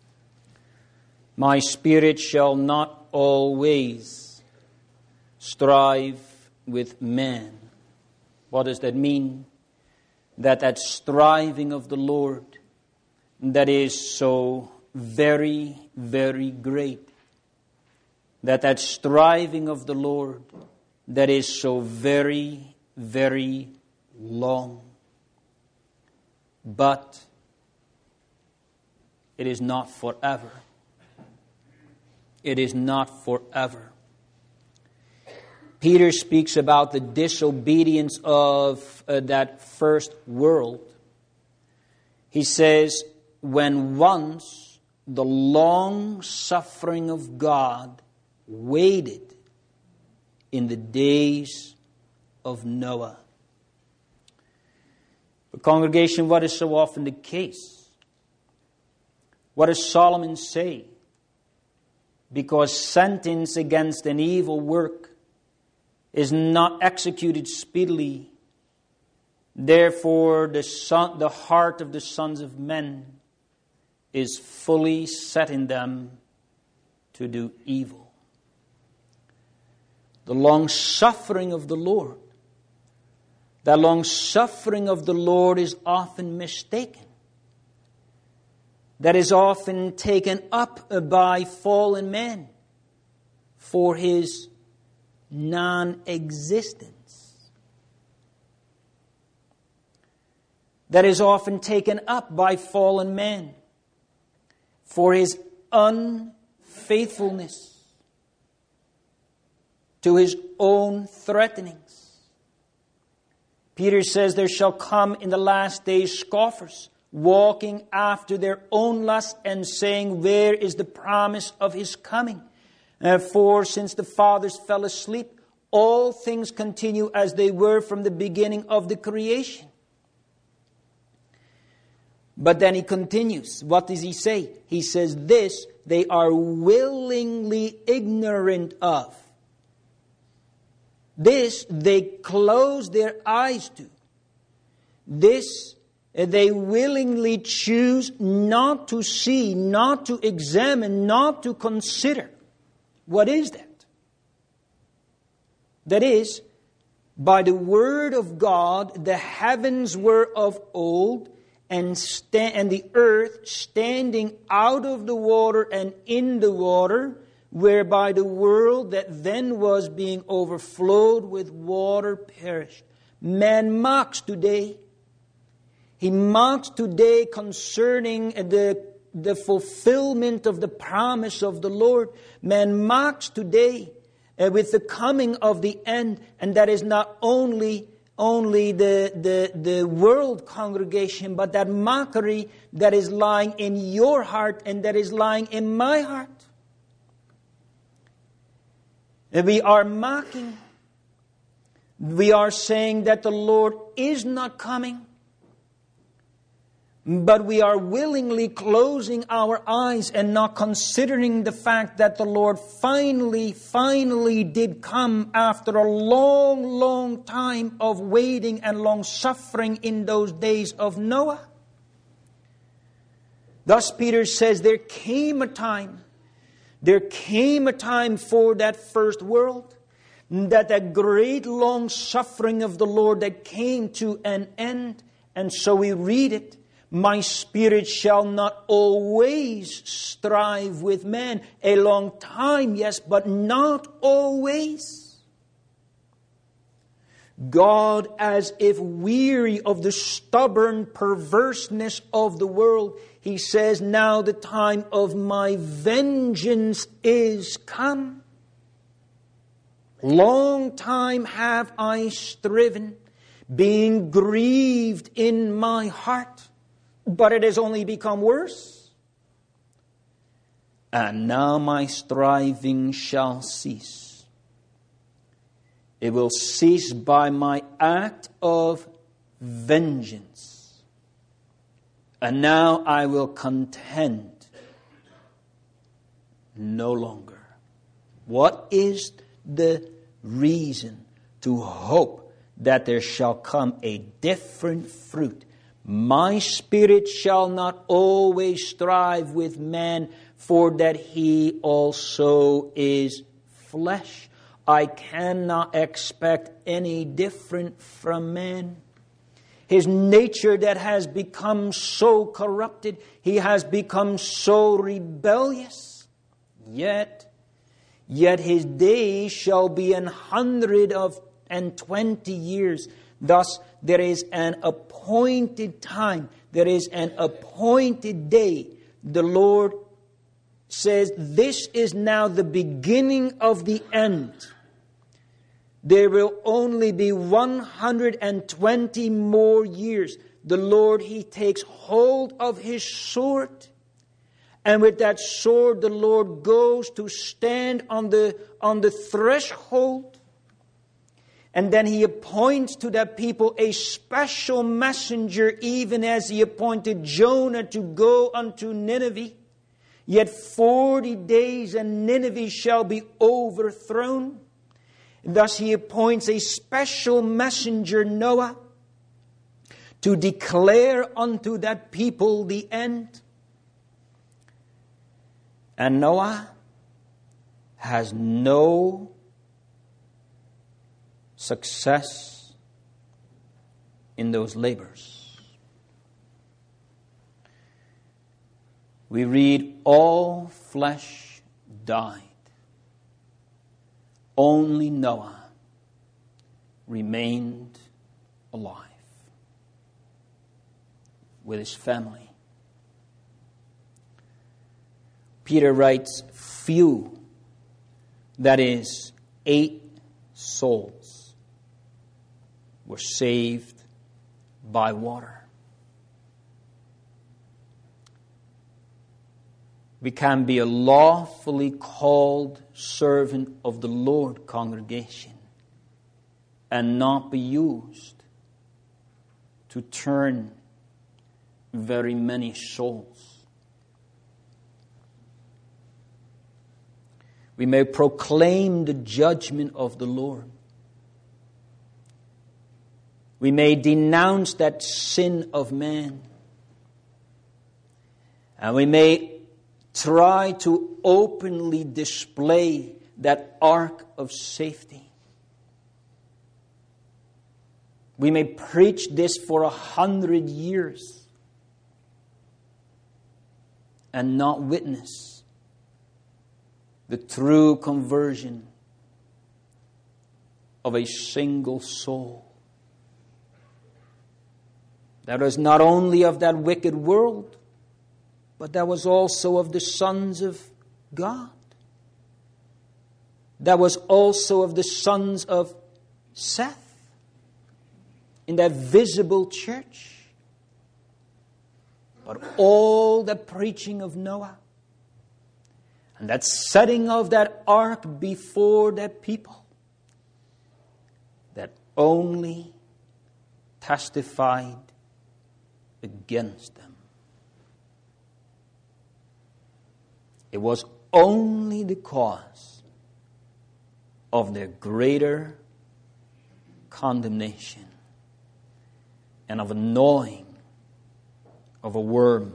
[SPEAKER 1] My spirit shall not always strive with man. What does that mean? That striving of the Lord that is so very, very great. That striving of the Lord that is so very, very long. But it is not forever. It is not forever. Peter speaks about the disobedience of that first world. He says, when once the long suffering of God waited in the days of Noah. But congregation, what is so often the case? What does Solomon say? Because sentence against an evil work is not executed speedily, therefore the heart of the sons of men is fully set in them to do evil. The long suffering of the Lord, that long suffering of the Lord is often mistaken. That is often taken up by fallen men for His non-existence. That is often taken up by fallen men for His unfaithfulness to His own threatenings. Peter says there shall come in the last days scoffers, walking after their own lust and saying, where is the promise of His coming? For since the fathers fell asleep, all things continue as they were from the beginning of the creation. But then he continues. What does he say? He says, this they are willingly ignorant of. This they close their eyes to. This they willingly choose not to see, not to examine, not to consider. What is that? That is, by the word of God, the heavens were of old, and the earth standing out of the water and in the water, whereby the world that then was being overflowed with water perished. Man mocks today. He mocks today concerning the fulfillment of the promise of the Lord. Man mocks today with the coming of the end, and that is not only the world congregation, but that mockery that is lying in your heart and that is lying in my heart. And we are mocking. We are saying that the Lord is not coming. But we are willingly closing our eyes and not considering the fact that the Lord finally did come after a long, long time of waiting and long suffering in those days of Noah. Thus Peter says there came a time for that first world, that great long suffering of the Lord that came to an end. And so we read it. My spirit shall not always strive with man. A long time, yes, but not always. God, as if weary of the stubborn perverseness of the world, He says, now the time of my vengeance is come. Long time have I striven, being grieved in my heart. But it has only become worse. And now my striving shall cease. It will cease by my act of vengeance. And now I will contend no longer. What is the reason to hope that there shall come a different fruit. My spirit shall not always strive with man, for that he also is flesh. I cannot expect any different from man. His nature that has become so corrupted, he has become so rebellious. Yet his days shall be 120 years. Thus there is an appointed time, there is an appointed day. The Lord says, this is now the beginning of the end. There will only be 120 more years. The Lord, He takes hold of His sword. And with that sword, the Lord goes to stand on the threshold. And then He appoints to that people a special messenger, even as He appointed Jonah to go unto Nineveh. Yet 40 days and Nineveh shall be overthrown. Thus He appoints a special messenger, Noah, to declare unto that people the end. And Noah has no success in those labors. We read, all flesh died. Only Noah remained alive with his family. Peter writes, few, that is, 8 souls, were saved by water. We can be a lawfully called servant of the Lord, congregation, and not be used to turn very many souls. We may proclaim the judgment of the Lord. We may denounce that sin of man. And we may try to openly display that ark of safety. We may preach this for 100 years and not witness the true conversion of a single soul. That was not only of that wicked world, but that was also of the sons of God. That was also of the sons of Seth in that visible church. But all the preaching of Noah and that setting of that ark before that people, that only testified against them. It was only the cause of their greater condemnation and of a gnawing of a worm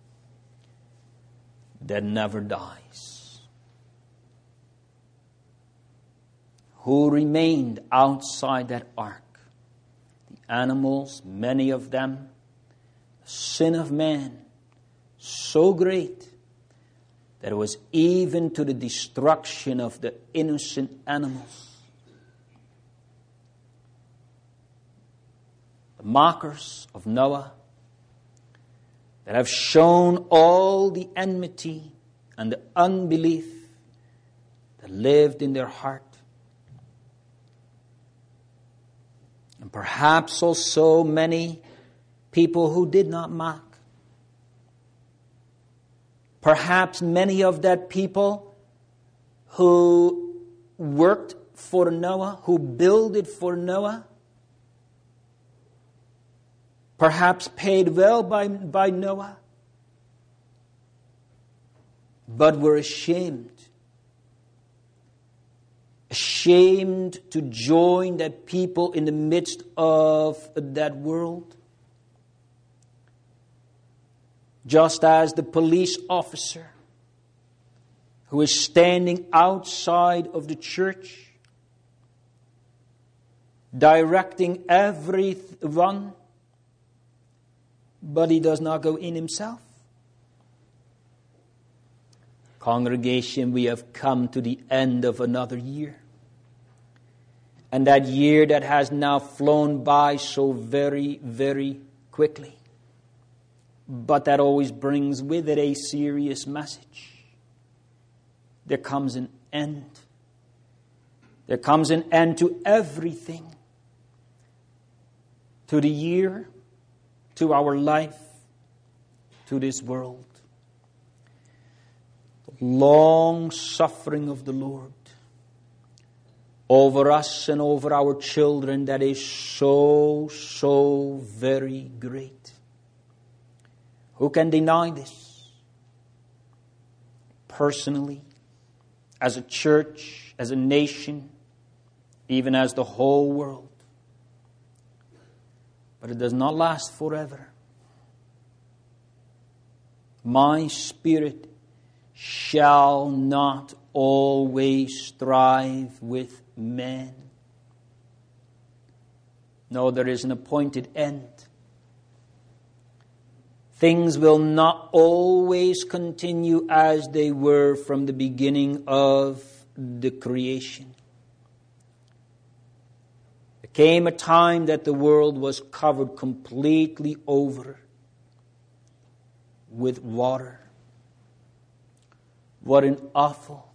[SPEAKER 1] that never dies. Who remained outside that ark? The animals, many of them. The sin of man, so great that it was even to the destruction of the innocent animals. The mockers of Noah that have shown all the enmity and the unbelief that lived in their heart. And perhaps also many people who did not mock. Perhaps many of that people who worked for Noah, who builded for Noah, perhaps paid well by Noah, but were ashamed ashamed to join that people in the midst of that world. Just as the police officer who is standing outside of the church, directing everyone, but he does not go in himself. Congregation, we have come to the end of another year. And that year that has now flown by so very, very quickly. But that always brings with it a serious message. There comes an end. There comes an end to everything. To the year, to our life, to this world. The long suffering of the Lord over us and over our children, that is so very great. Who can deny this? Personally, as a church, as a nation, even as the whole world. But it does not last forever. My spirit shall not always strive with men. No, there is an appointed end. Things will not always continue as they were from the beginning of the creation. There came a time that the world was covered completely over with water. What an awful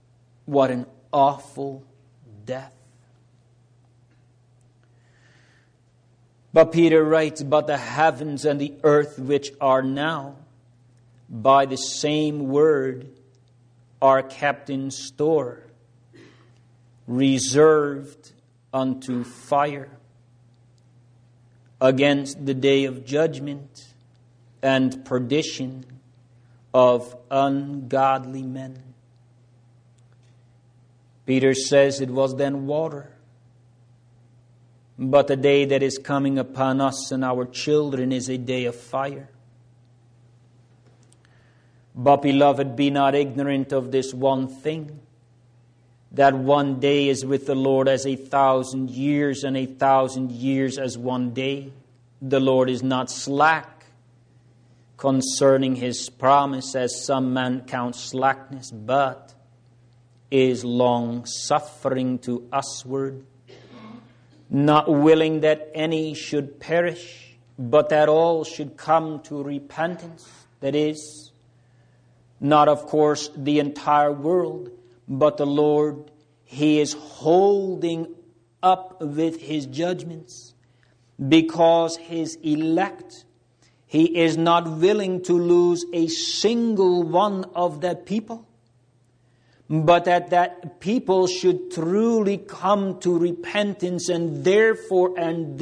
[SPEAKER 1] death. But Peter writes, but the heavens and the earth which are now, by the same word, are kept in store, reserved unto fire, against the day of judgment and perdition of ungodly men. Peter says it was then water. But the day that is coming upon us and our children is a day of fire. But beloved, be not ignorant of this one thing, that one day is with the Lord as 1,000 years, and 1,000 years as one day. The Lord is not slack concerning His promise, as some men count slackness, but is long-suffering to usward, not willing that any should perish, but that all should come to repentance. That is, not of course the entire world, but the Lord, He is holding up with His judgments, because His elect, He is not willing to lose a single one of that people, but that people should truly come to repentance, and therefore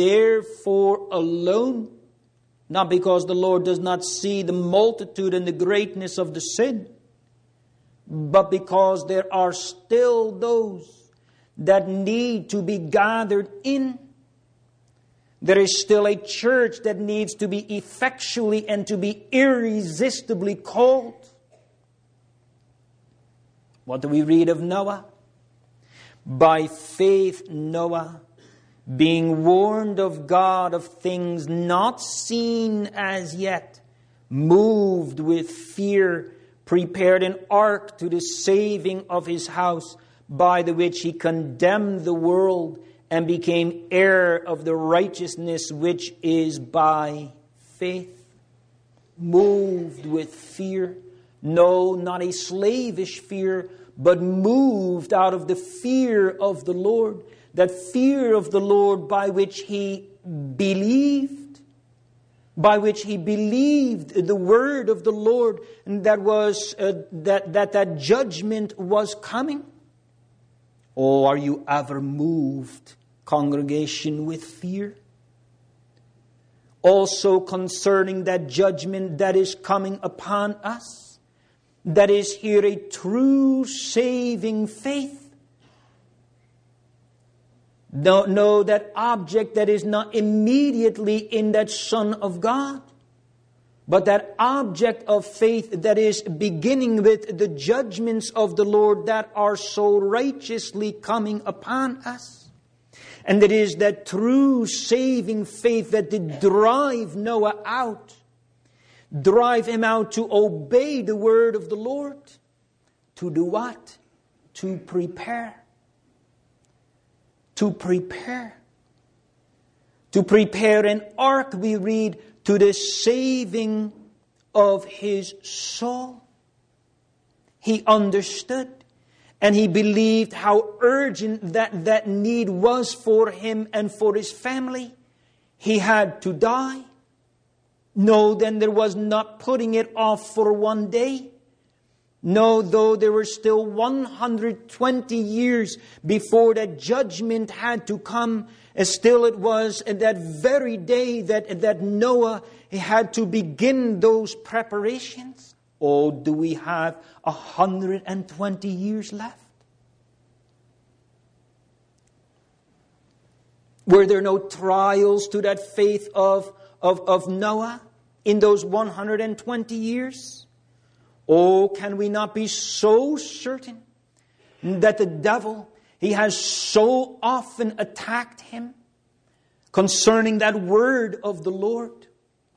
[SPEAKER 1] alone, not because the Lord does not see the multitude and the greatness of the sin, but because there are still those that need to be gathered in. There is still a church that needs to be effectually and to be irresistibly called. What do we read of Noah? By faith Noah, being warned of God of things not seen as yet, moved with fear, prepared an ark to the saving of his house, by the which he condemned the world and became heir of the righteousness which is by faith. Moved with fear. No, not a slavish fear, but moved out of the fear of the Lord. That fear of the Lord by which he believed. By which he believed the word of the Lord, and that was that judgment was coming. Oh, are you ever moved, congregation, with fear? Also concerning that judgment that is coming upon us. That is here a true saving faith. No, that object that is not immediately in that Son of God, but that object of faith that is beginning with the judgments of the Lord that are so righteously coming upon us. And it is that true saving faith that did drive Noah out. Drive him out to obey the word of the Lord. To do what? To prepare. To prepare. To prepare an ark, we read, to the saving of his soul. He understood and he believed how urgent that need was for him and for his family. He had to die. No, then there was not putting it off for one day. No, though there were still 120 years before that judgment had to come, still it was that very day that Noah had to begin those preparations. Oh, do we have 120 years left? Were there no trials to that faith of Noah in those 120 years? Oh, can we not be so certain that the devil, he has so often attacked him concerning that word of the Lord?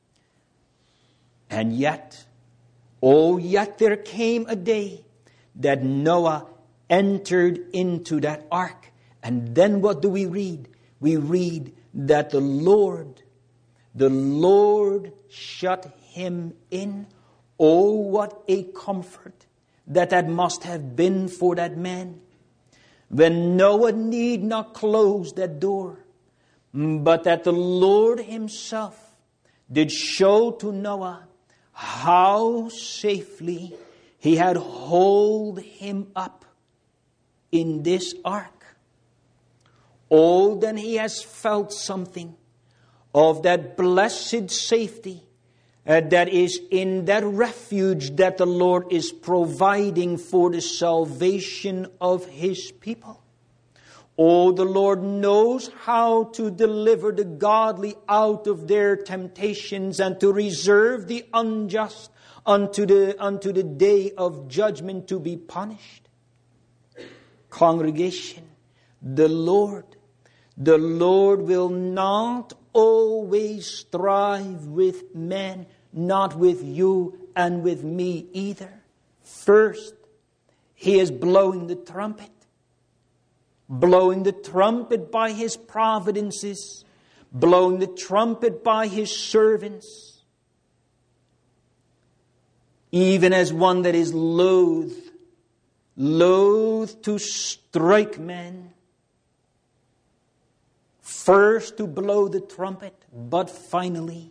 [SPEAKER 1] And yet, yet there came a day that Noah entered into that ark. And then what do we read? We read that the Lord shut him in. Oh, what a comfort that must have been for that man. When Noah need not close that door, but that the Lord himself did show to Noah how safely he had hauled him up in this ark. Oh, then he has felt something of that blessed safety that is in that refuge that the Lord is providing for the salvation of his people. Oh, the Lord knows how to deliver the godly out of their temptations and to reserve the unjust unto the day of judgment to be punished. Congregation, the Lord will not always strive with men, not with you and with me either. First, he is blowing the trumpet by his providences, blowing the trumpet by his servants, even as one that is loath to strike men. First to blow the trumpet, but finally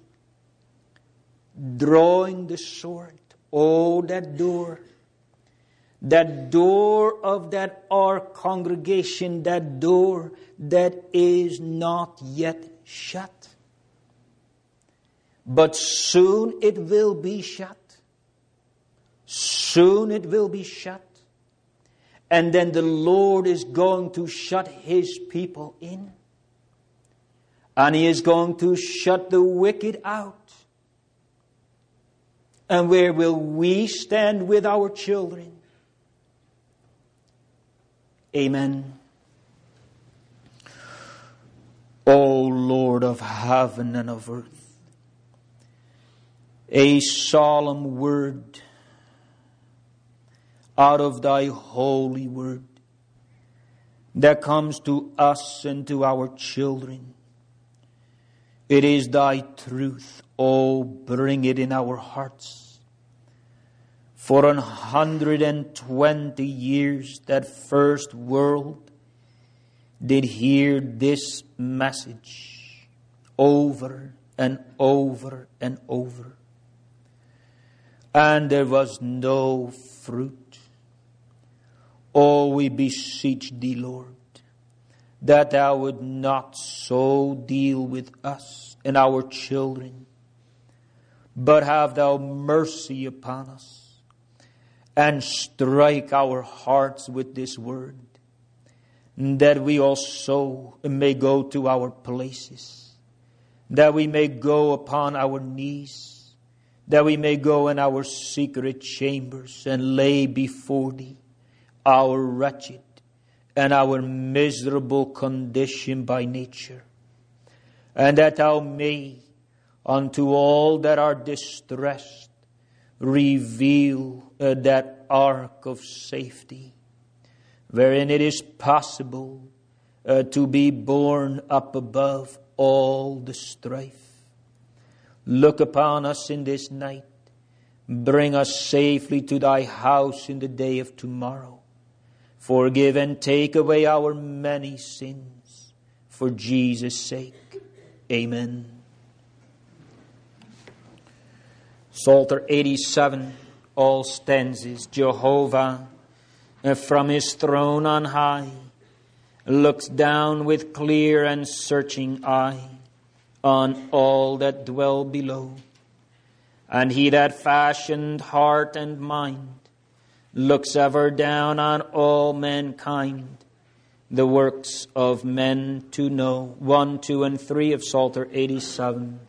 [SPEAKER 1] drawing the sword. Oh, that door of that ark, congregation, that door that is not yet shut. But soon it will be shut. Soon it will be shut. And then the Lord is going to shut his people in. And he is going to shut the wicked out. And where will we stand with our children? Amen. O Lord of heaven and of earth, a solemn word out of thy holy word that comes to us and to our children. It is thy truth. Oh, bring it in our hearts. For 120 years, that first world did hear this message over and over and over. And there was no fruit. Oh, we beseech thee, Lord, that thou would not so deal with us and our children, but have thou mercy upon us and strike our hearts with this word, that we also may go to our places, that we may go upon our knees, that we may go in our secret chambers and lay before Thee our wretched and our miserable condition by nature, and that Thou may unto all that are distressed reveal that ark of safety, wherein it is possible to be borne up above all the strife. Look upon us in this night. Bring us safely to Thy house in the day of tomorrow. Forgive and take away our many sins. For Jesus' sake. Amen. Psalter 87, all stanzas. Jehovah, from His throne on high, looks down with clear and searching eye on all that dwell below. And He that fashioned heart and mind looks ever down on all mankind, the works of men to know. 1, 2, and 3 of Psalter 87.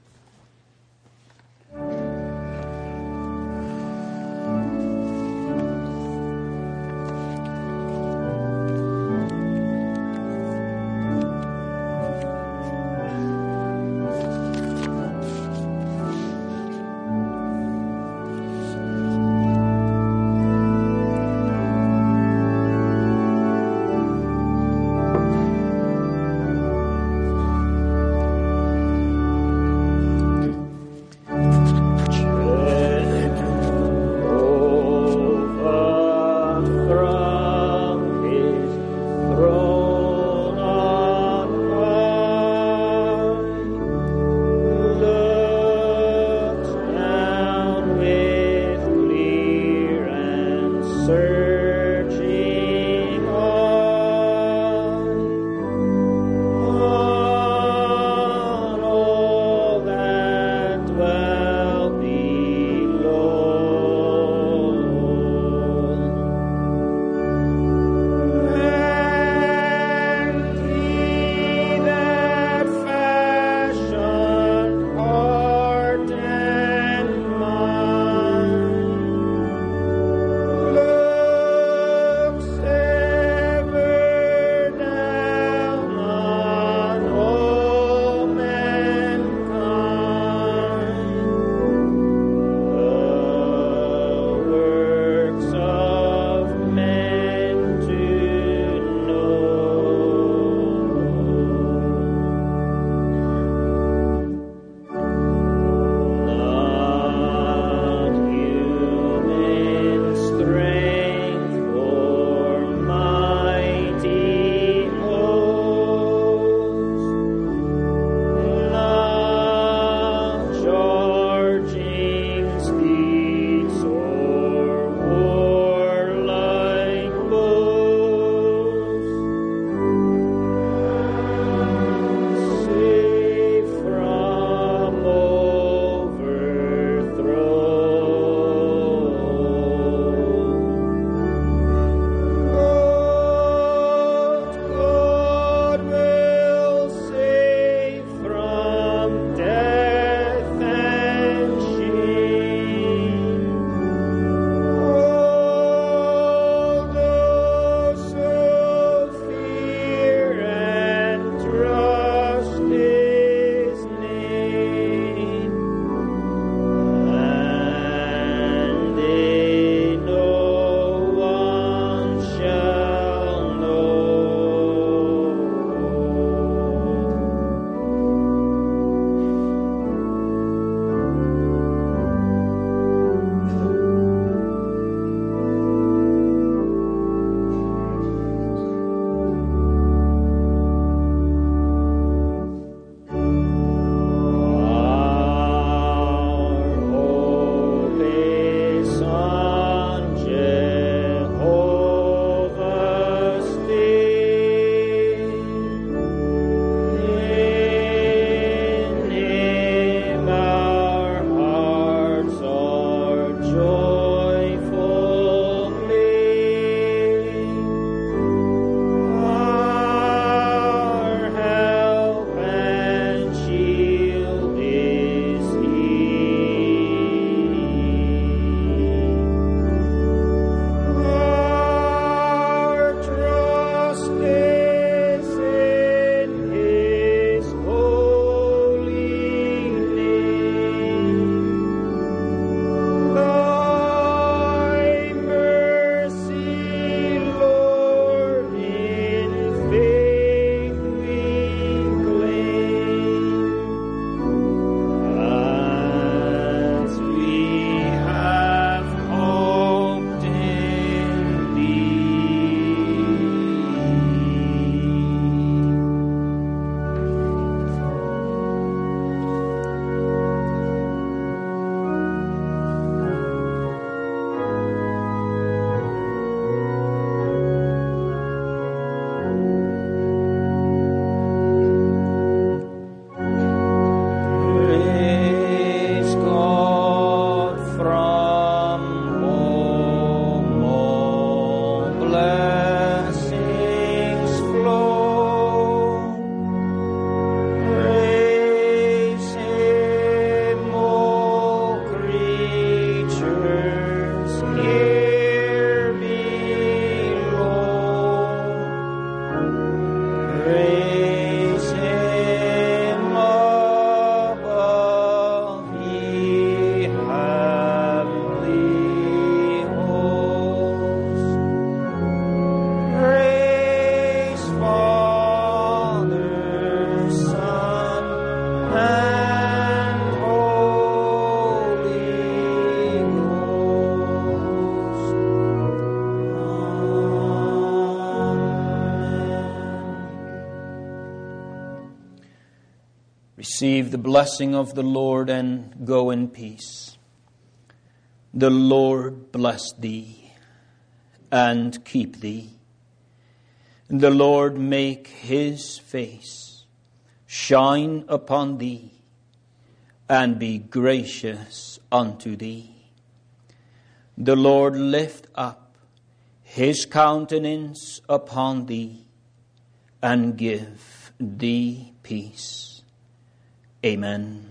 [SPEAKER 1] Receive the blessing of the Lord and go in peace. The Lord bless thee and keep thee. The Lord make his face shine upon thee and be gracious unto thee. The Lord lift up his countenance upon thee and give thee peace. Amen.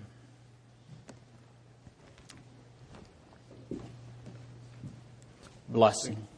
[SPEAKER 1] Blessing.